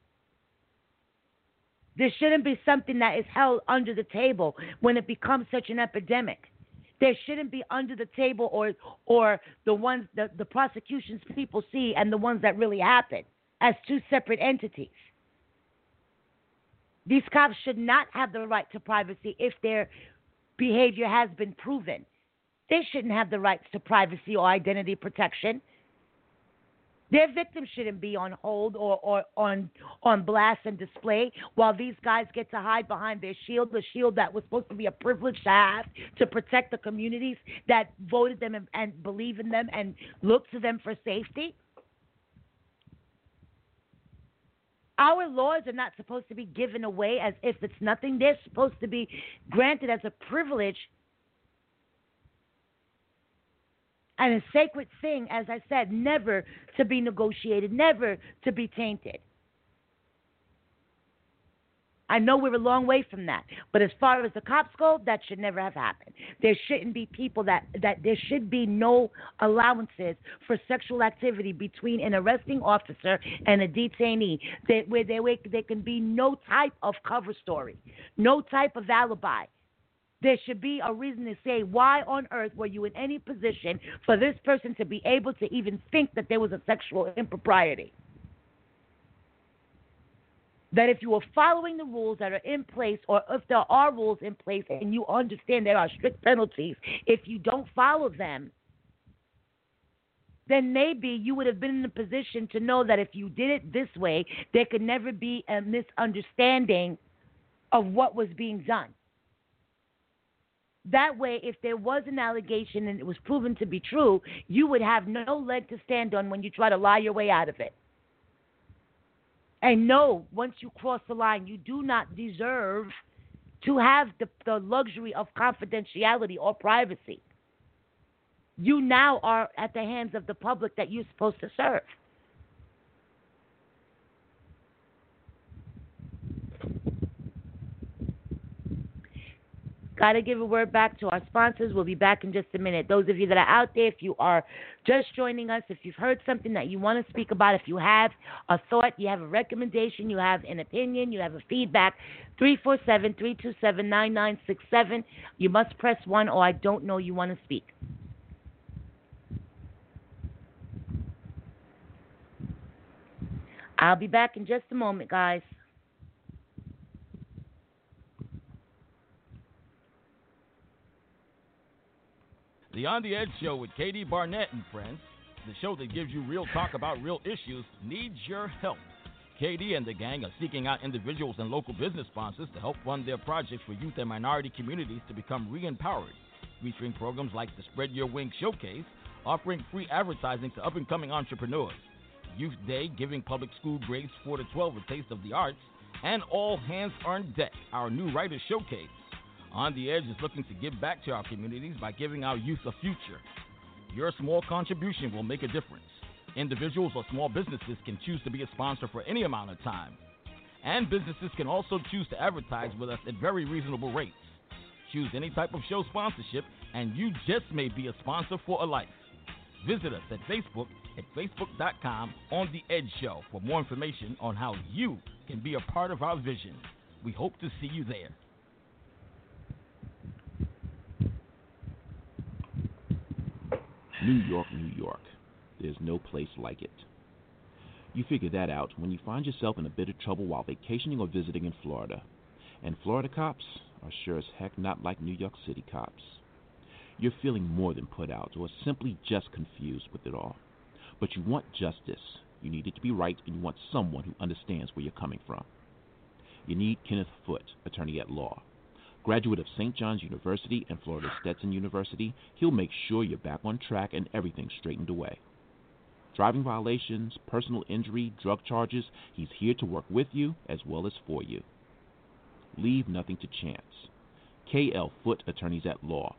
Speaker 3: There shouldn't be something that is held under the table when it becomes such an epidemic. There shouldn't be under the table or the ones the prosecutions people see and the ones that really happen as two separate entities. These cops should not have the right to privacy if their behavior has been proven. They shouldn't have the rights to privacy or identity protection. Their victims shouldn't be on hold or on blast and display while these guys get to hide behind their shield, the shield that was supposed to be a privilege to have to protect the communities that voted them and believe in them and look to them for safety. Our laws are not supposed to be given away as if it's nothing. They're supposed to be granted as a privilege and a sacred thing, as I said, never to be negotiated, never to be tainted. I know we're a long way from that. But as far as the cops go, that should never have happened. There shouldn't be people that there should be no allowances for sexual activity between an arresting officer and a detainee, where there can be no type of cover story, no type of alibi. There should be a reason to say, why on earth were you in any position for this person to be able to even think that there was a sexual impropriety? That if you are following the rules that are in place, or if there are rules in place and you understand there are strict penalties, if you don't follow them, then maybe you would have been in a position to know that if you did it this way, there could never be a misunderstanding of what was being done. That way, if there was an allegation and it was proven to be true, you would have no leg to stand on when you try to lie your way out of it. And no, once you cross the line, you do not deserve to have the luxury of confidentiality or privacy. You now are at the hands of the public that you're supposed to serve. Got to give a word back to our sponsors. We'll be back in just a minute. Those of you that are out there, if you are just joining us, if you've heard something that you want to speak about, if you have a thought, you have a recommendation, you have an opinion, you have a feedback, 347-327-9967. You must press 1 or I don't know you want to speak. I'll be back in just a moment, guys.
Speaker 1: The On the Edge Show with Katie Barnett and friends, the show that gives you real talk about real issues, needs your help. Katie and the gang are seeking out individuals and local business sponsors to help fund their projects for youth and minority communities to become re-empowered, featuring programs like the Spread Your Wings Showcase, offering free advertising to up-and-coming entrepreneurs, Youth Day, giving public school grades 4 to 12 a taste of the arts, and All Hands on Deck, our new writers showcase. On the Edge is looking to give back to our communities by giving our youth a future. Your small contribution will make a difference. Individuals or small businesses can choose to be a sponsor for any amount of time. And businesses can also choose to advertise with us at very reasonable rates. Choose any type of show sponsorship, and you just may be a sponsor for a life. Visit us at Facebook at facebook.com On The Edge Show for more information on how you can be a part of our vision. We hope to see you there.
Speaker 4: New York, New York. There's no place like it. You figure that out when you find yourself in a bit of trouble while vacationing or visiting in Florida. And Florida cops are sure as heck not like New York City cops. You're feeling more than put out or simply just confused with it all. But you want justice. You need it to be right, and you want someone who understands where you're coming from. You need Kenneth Foote, attorney at law. Graduate of St. John's University and Florida Stetson University, he'll make sure you're back on track and everything's straightened away. Driving violations, personal injury, drug charges, he's here to work with you as well as for you. Leave nothing to chance. K.L. Foote, Attorneys at Law,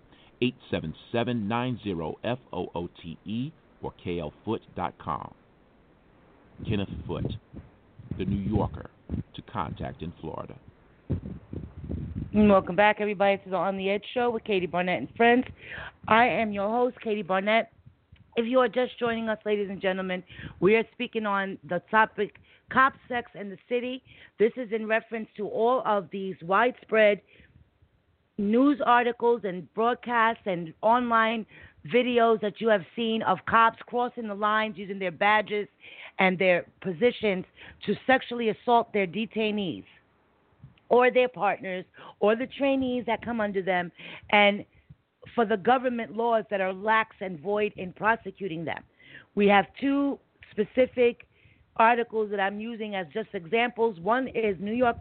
Speaker 4: 877-90-FOOTE or klfoote.com. Kenneth Foote, the New Yorker, to contact in Florida.
Speaker 3: Welcome back, everybody, to the On the Edge Show with Katie Barnett and friends. I am your host, Katie Barnett. If you are just joining us, ladies and gentlemen, we are speaking on the topic Cop Sex in the City. This is in reference to all of these widespread news articles and broadcasts and online videos that you have seen of cops crossing the lines using their badges and their positions to sexually assault their detainees or their partners or the trainees that come under them, and for the government laws that are lax and void in prosecuting them. We have two specific articles that I'm using as just examples. One is New York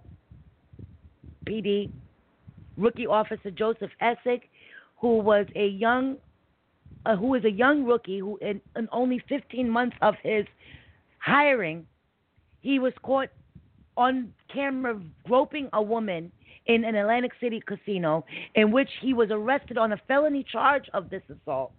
Speaker 3: PD rookie officer Joseph Essig, who is a young rookie who in only 15 months of his hiring, he was caught on camera groping a woman in an Atlantic City casino, in which he was arrested on a felony charge of this assault.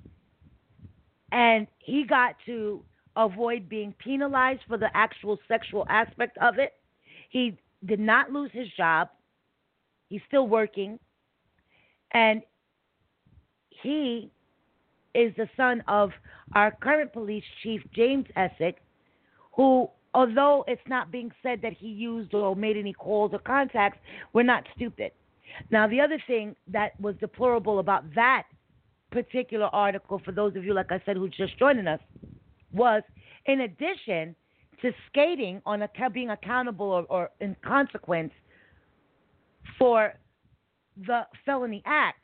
Speaker 3: And he got to avoid being penalized for the actual sexual aspect of it. He did not lose his job. He's still working. And he is the son of our current police chief, James Essig, who, although it's not being said that he used or made any calls or contacts, we're not stupid. Now, the other thing that was deplorable about that particular article, for those of you, like I said, who's just joining us, was in addition to skating on being accountable or in consequence for the felony act,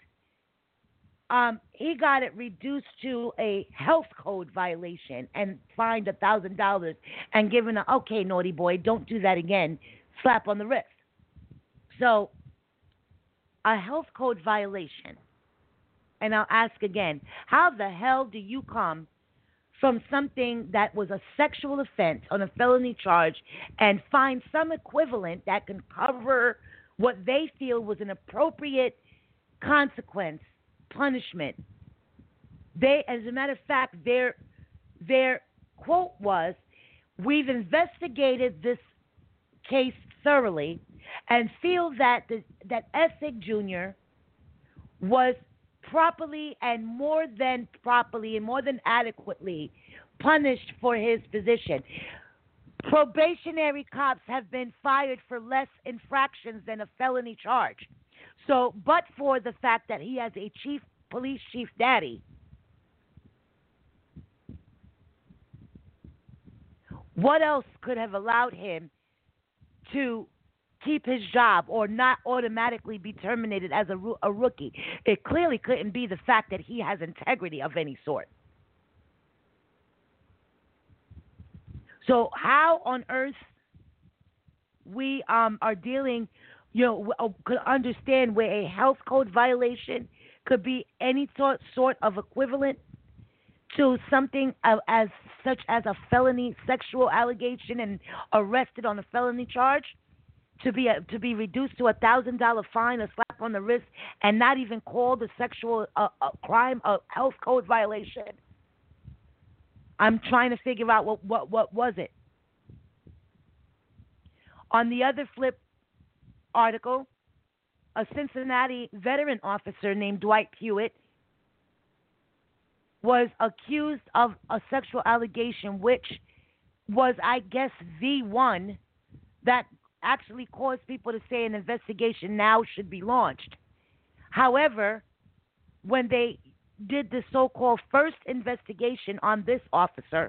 Speaker 3: he got it reduced to a health code violation and fined $1,000 and given a, okay, naughty boy, don't do that again, slap on the wrist. So a health code violation. And I'll ask again, how the hell do you come from something that was a sexual offense on a felony charge and find some equivalent that can cover what they feel was an appropriate consequence, punishment. They, as a matter of fact, their quote was, "We've investigated this case thoroughly and feel that that Essig Jr. was properly and more than adequately punished for his position. Probationary cops have been fired for less infractions than a felony charge. So, but for the fact that he has a police chief daddy, what else could have allowed him to keep his job or not automatically be terminated as a rookie? It clearly couldn't be the fact that he has integrity of any sort. So how on earth we are dealing, could understand where a health code violation could be any sort of equivalent to something as such as a felony sexual allegation and arrested on a felony charge, to be reduced to $1,000 fine, a slap on the wrist, and not even called a sexual crime, a health code violation. I'm trying to figure out what was it. On the other flip article, a Cincinnati veteran officer named Dwight Hewitt was accused of a sexual allegation, which was, I guess, the one that actually caused people to say an investigation now should be launched. However, when they did the so-called first investigation on this officer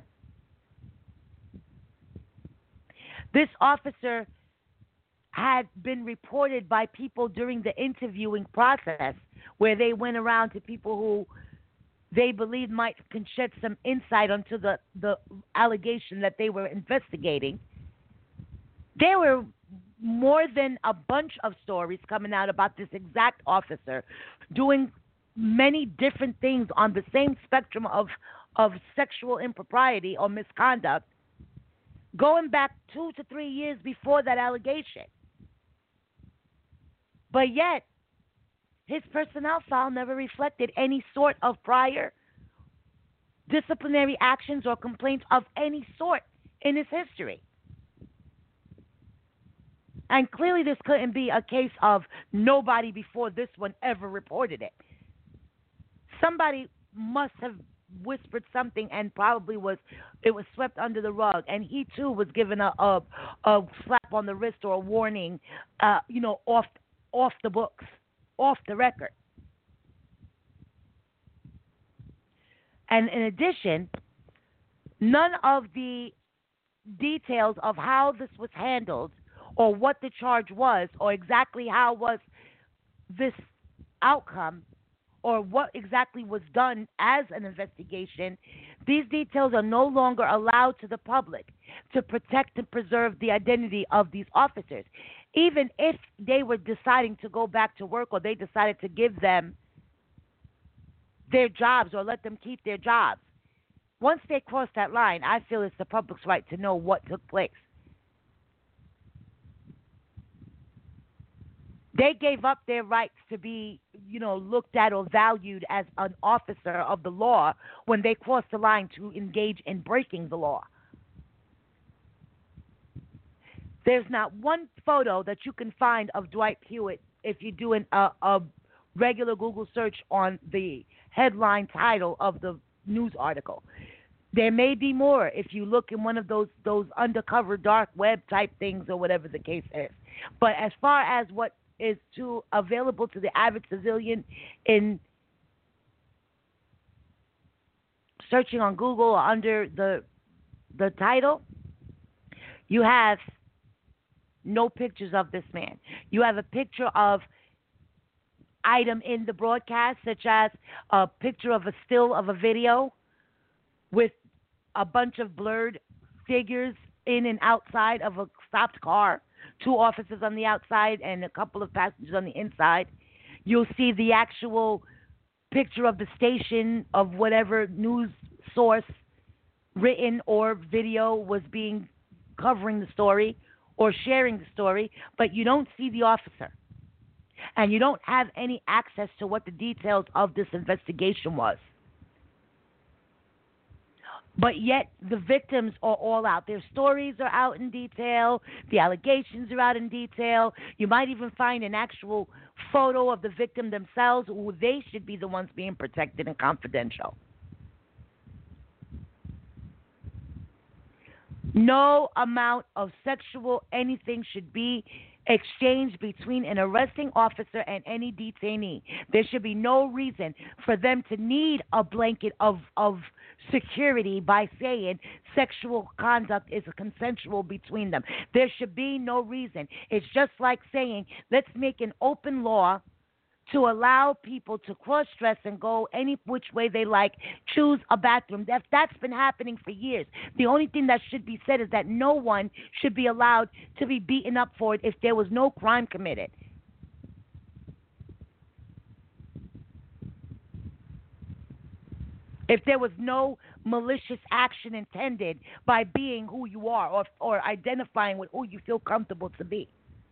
Speaker 3: had been reported by people during the interviewing process, where they went around to people who they believed can shed some insight onto the allegation that they were investigating. There were more than a bunch of stories coming out about this exact officer doing many different things on the same spectrum of sexual impropriety or misconduct, going back 2 to 3 years before that allegation. But yet, his personnel file never reflected any sort of prior disciplinary actions or complaints of any sort in his history. And clearly this couldn't be a case of nobody before this one ever reported it. Somebody must have whispered something, and probably it was swept under the rug, and he too was given a slap on the wrist or a warning, off the books, off the record. And in addition, none of the details of how this was handled or what the charge was or exactly how was this outcome or what exactly was done as an investigation, these details are no longer allowed to the public to protect and preserve the identity of these officers. Even if they were deciding to go back to work or they decided to give them their jobs or let them keep their jobs, once they cross that line, I feel it's the public's right to know what took place. They gave up their rights to be, looked at or valued as an officer of the law when they crossed the line to engage in breaking the law. There's not one photo that you can find of Dwight Hewitt if you do a regular Google search on the headline title of the news article. There may be more if you look in one of those undercover dark web type things or whatever the case is. But as far as what is available to the average civilian in searching on Google or under the title, you have no pictures of this man. You have a picture of item in the broadcast, such as a picture of a still of a video with a bunch of blurred figures in and outside of a stopped car, 2 officers on the outside and a couple of passengers on the inside. You'll see the actual picture of the station of whatever news source, written or video, was covering the story or sharing the story, but you don't see the officer. and you don't have any access to what the details of this investigation was. But yet the victims are all out. Their stories are out in detail. The allegations are out in detail. You might even find an actual photo of the victim themselves, who they should be the ones being protected and confidential. No amount of sexual anything should be exchanged between an arresting officer and any detainee. There should be no reason for them to need a blanket of security by saying sexual conduct is consensual between them. There should be no reason. It's just like saying, let's make an open law to allow people to cross-dress and go any which way they like, choose a bathroom. That's been happening for years. The only thing that should be said is that no one should be allowed to be beaten up for it if there was no crime committed. If there was no malicious action intended by being who you are or identifying with who you feel comfortable to be.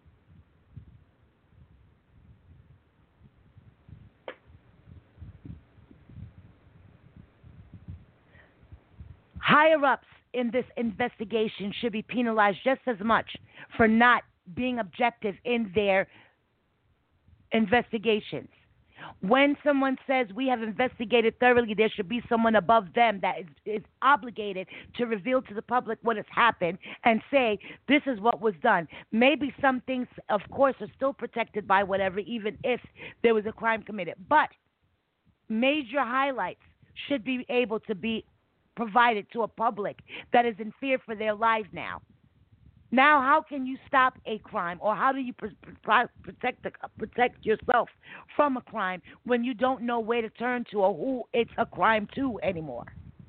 Speaker 3: Higher-ups in this investigation should be penalized just as much for not being objective in their investigations. When someone says we have investigated thoroughly, there should be someone above them that is obligated to reveal to the public what has happened and say, this is what was done. Maybe some things, of course, are still protected by whatever, even if there was a crime committed. But major highlights should be able to be provided to a public that is in fear for their lives now. Now, how can you stop a crime, or how do you protect yourself from a crime when you don't know where to turn to or who it's a crime to anymore?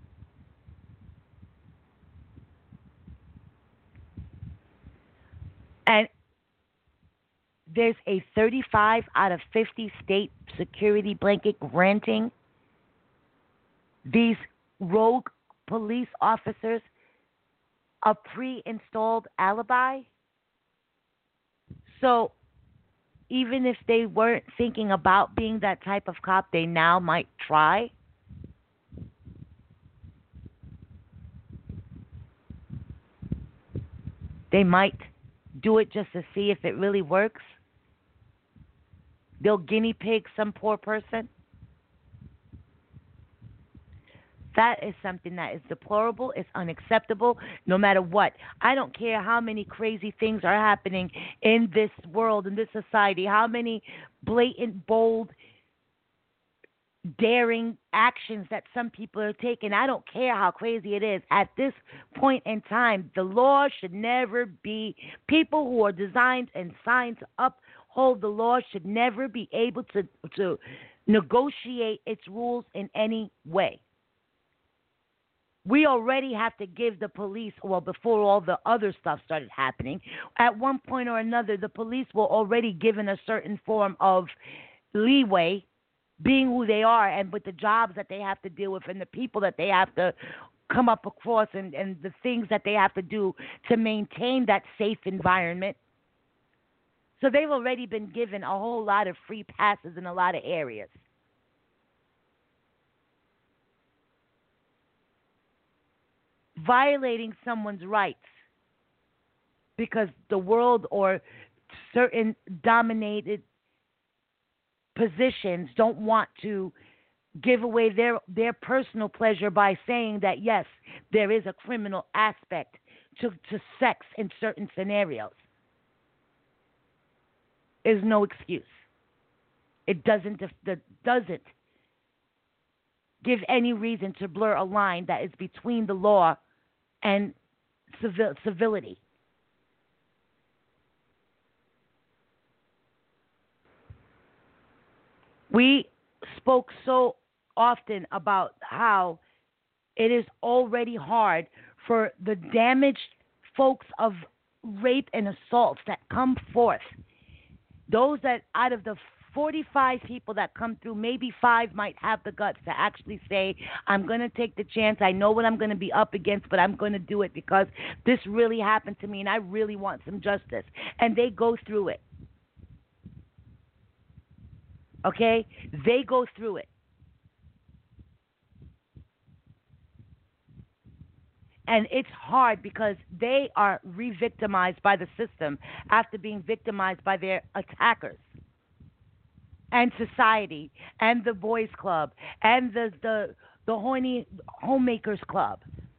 Speaker 3: And there's a 35 out of 50 state security blanket granting these rogue police officers a pre-installed alibi. So even if they weren't thinking about being that type of cop, they now might try. They might do it just to see if it really works. They'll guinea pig some poor person. That is something that is deplorable. It's unacceptable, no matter what. I don't care how many crazy things are happening in this world, in this society, how many blatant, bold, daring actions that some people are taking. I don't care how crazy it is. At this point in time, the law should never be, people who are designed and signed to uphold the law should never be able to negotiate its rules in any way. We already have to give the police, well, before all the other stuff started happening, at one point or another, the police were already given a certain form of leeway, being who they are and with the jobs that they have to deal with and the people that they have to come up across and the things that they have to do to maintain that safe environment. So they've already been given a whole lot of free passes in a lot of areas. Violating someone's rights because the world or certain dominated positions don't want to give away their personal pleasure by saying that, yes, there is a criminal aspect to sex in certain scenarios is no excuse. It doesn't give any reason to blur a line that is between the law and civility. We spoke so often about how it is already hard for the damaged folks of rape and assaults that come forth. Those that out of the 45 people that come through, maybe 5 might have the guts to actually say, I'm going to take the chance. I know what I'm going to be up against, but I'm going to do it because this really happened to me and I really want some justice. And they go through it. Okay? They go through it. And it's hard because they are re-victimized by the system after being victimized by their attackers and society and the boys club and the horny homemakers club.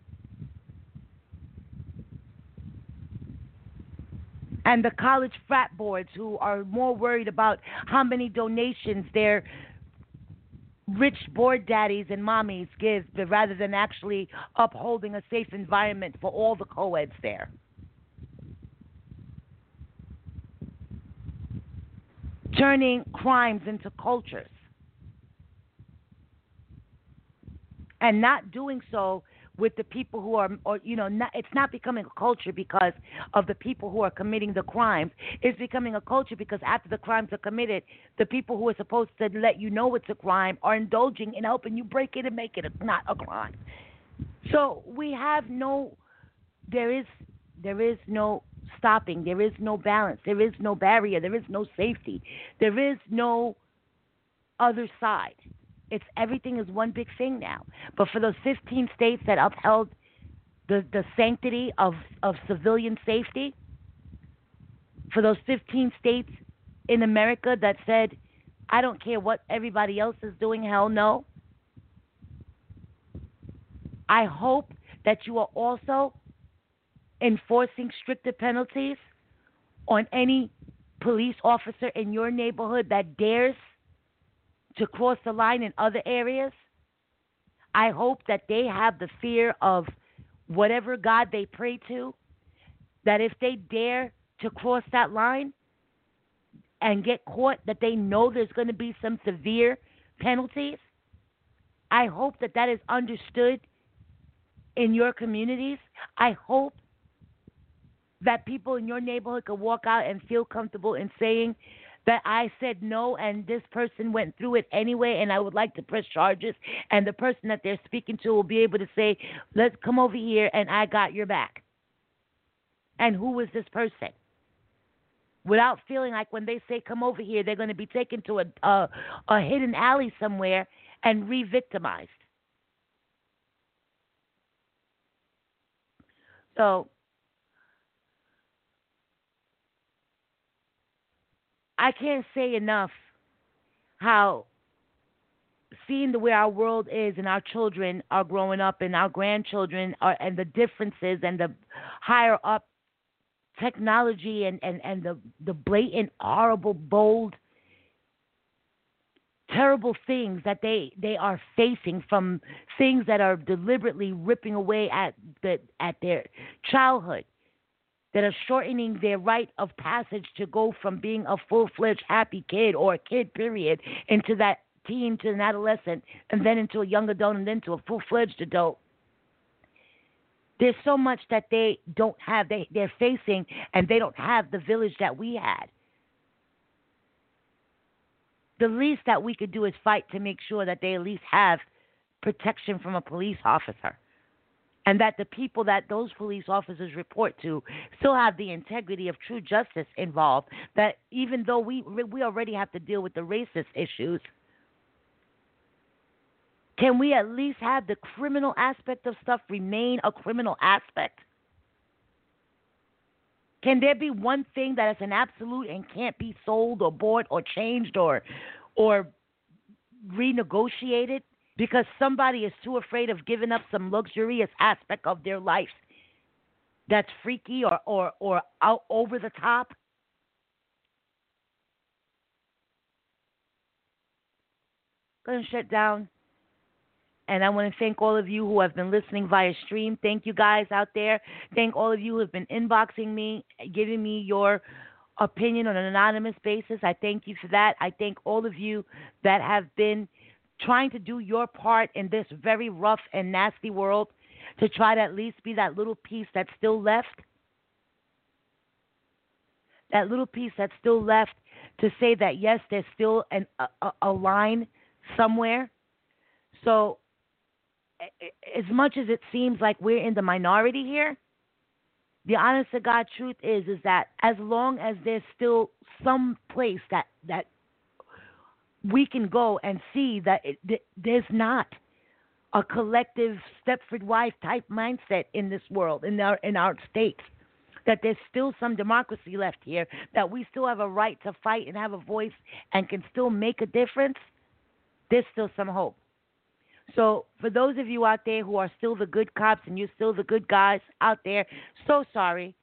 Speaker 3: And the college frat boards who are more worried about how many donations their rich board daddies and mommies give rather than actually upholding a safe environment for all the co-eds there. Turning crimes into cultures. And not doing so with the people who are, it's not becoming a culture because of the people who are committing the crimes. It's becoming a culture because after the crimes are committed, the people who are supposed to let you know it's a crime are indulging in helping you break it and make it not a crime. So we have there is no stopping. There is no balance. There is no barrier. There is no safety. There is no other side. Everything is one big thing now. But for those 15 states that upheld the sanctity of civilian safety, for those 15 states in America that said, I don't care what everybody else is doing, hell no. I hope that you are also enforcing stricter penalties on any police officer in your neighborhood that dares to cross the line in other areas. I hope that they have the fear of whatever God they pray to, that if they dare to cross that line and get caught, that they know there's going to be some severe penalties. I hope that is understood in your communities. I hope that people in your neighborhood can walk out and feel comfortable in saying that I said no and this person went through it anyway and I would like to press charges, and the person that they're speaking to will be able to say, let's come over here and I got your back. And who is this person? Without feeling like when they say come over here, they're going to be taken to a hidden alley somewhere and re-victimized. So I can't say enough how seeing the way our world is and our children are growing up and our grandchildren are, and the differences and the higher up technology and the blatant, horrible, bold, terrible things that they are facing from things that are deliberately ripping away at their childhood, that are shortening their rite of passage to go from being a full-fledged happy kid or a kid, period, into that teen to an adolescent and then into a young adult and then to a full-fledged adult. There's so much that they don't have. They're facing, and they don't have the village that we had. The least that we could do is fight to make sure that they at least have protection from a police officer. And that the people that those police officers report to still have the integrity of true justice involved. That even though we already have to deal with the racist issues, can we at least have the criminal aspect of stuff remain a criminal aspect? Can there be one thing that is an absolute and can't be sold or bought or changed or renegotiated? Because somebody is too afraid of giving up some luxurious aspect of their life that's freaky or out over the top. Going to shut down. And I want to thank all of you who have been listening via stream. Thank you guys out there. Thank all of you who have been inboxing me, giving me your opinion on an anonymous basis. I thank you for that. I thank all of you that have been trying to do your part in this very rough and nasty world to try to at least be that little piece that's still left. That little piece that's still left to say that, yes, there's still a line somewhere. So as much as it seems like we're in the minority here, the honest to God truth is that as long as there's still some place that we can go and see that there's not a collective Stepford wife type mindset in this world, in our states. That there's still some democracy left here, that we still have a right to fight and have a voice and can still make a difference. There's still some hope. So for those of you out there who are still the good cops and you're still the good guys out there, so sorry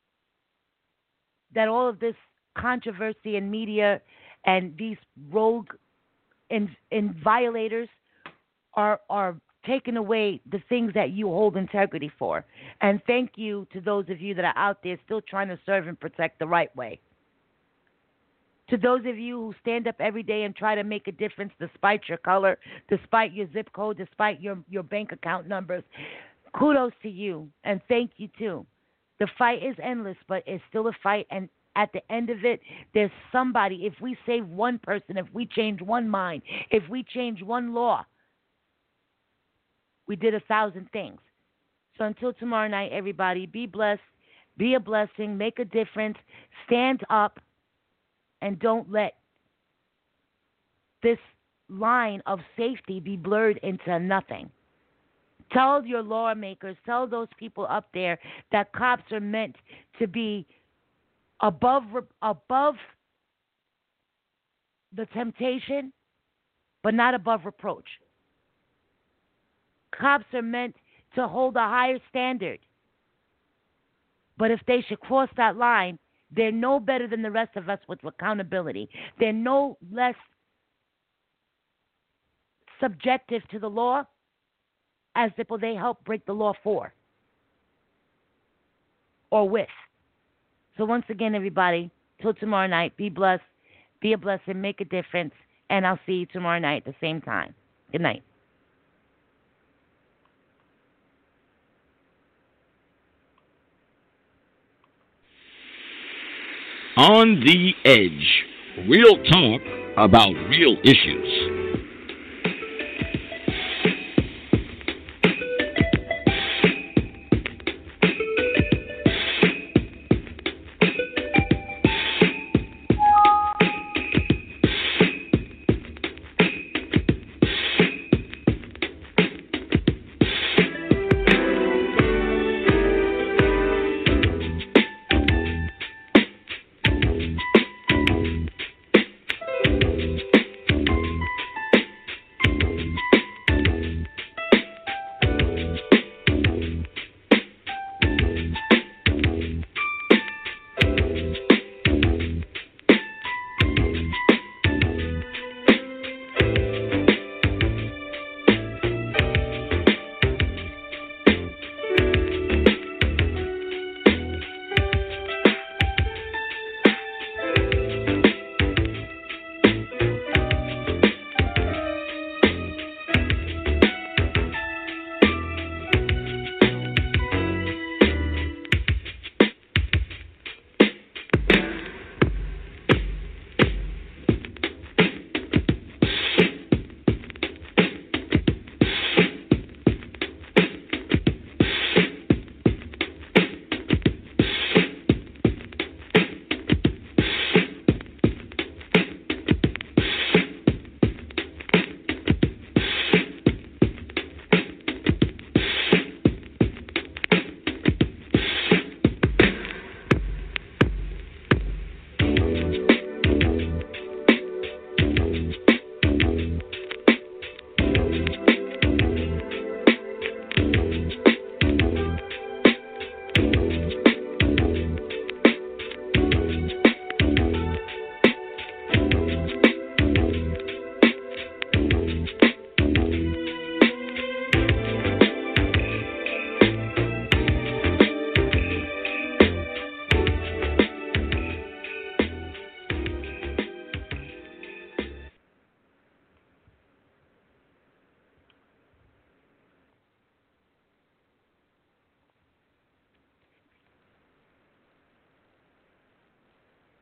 Speaker 3: that all of this controversy in media and these rogue and violators are taking away the things that you hold integrity for. And thank you to those of you that are out there still trying to serve and protect the right way. To those of you who stand up every day and try to make a difference despite your color, despite your zip code, despite your bank account numbers, kudos to you and thank you too. The fight is endless, but it's still a fight, and at the end of it, there's somebody. If we save one person, if we change one mind, if we change one law, we did 1,000 things. So until tomorrow night, everybody, be blessed, be a blessing, make a difference, stand up, and don't let this line of safety be blurred into nothing. Tell your lawmakers, tell those people up there that cops are meant to be above the temptation, but not above reproach. Cops are meant to hold a higher standard. But if they should cross that line, they're no better than the rest of us with accountability. They're no less subjective to the law as the people they help break the law for or with. So once again, everybody, till tomorrow night, be blessed, be a blessing, make a difference, and I'll see you tomorrow night at the same time. Good night.
Speaker 2: On the Edge, real talk about real issues.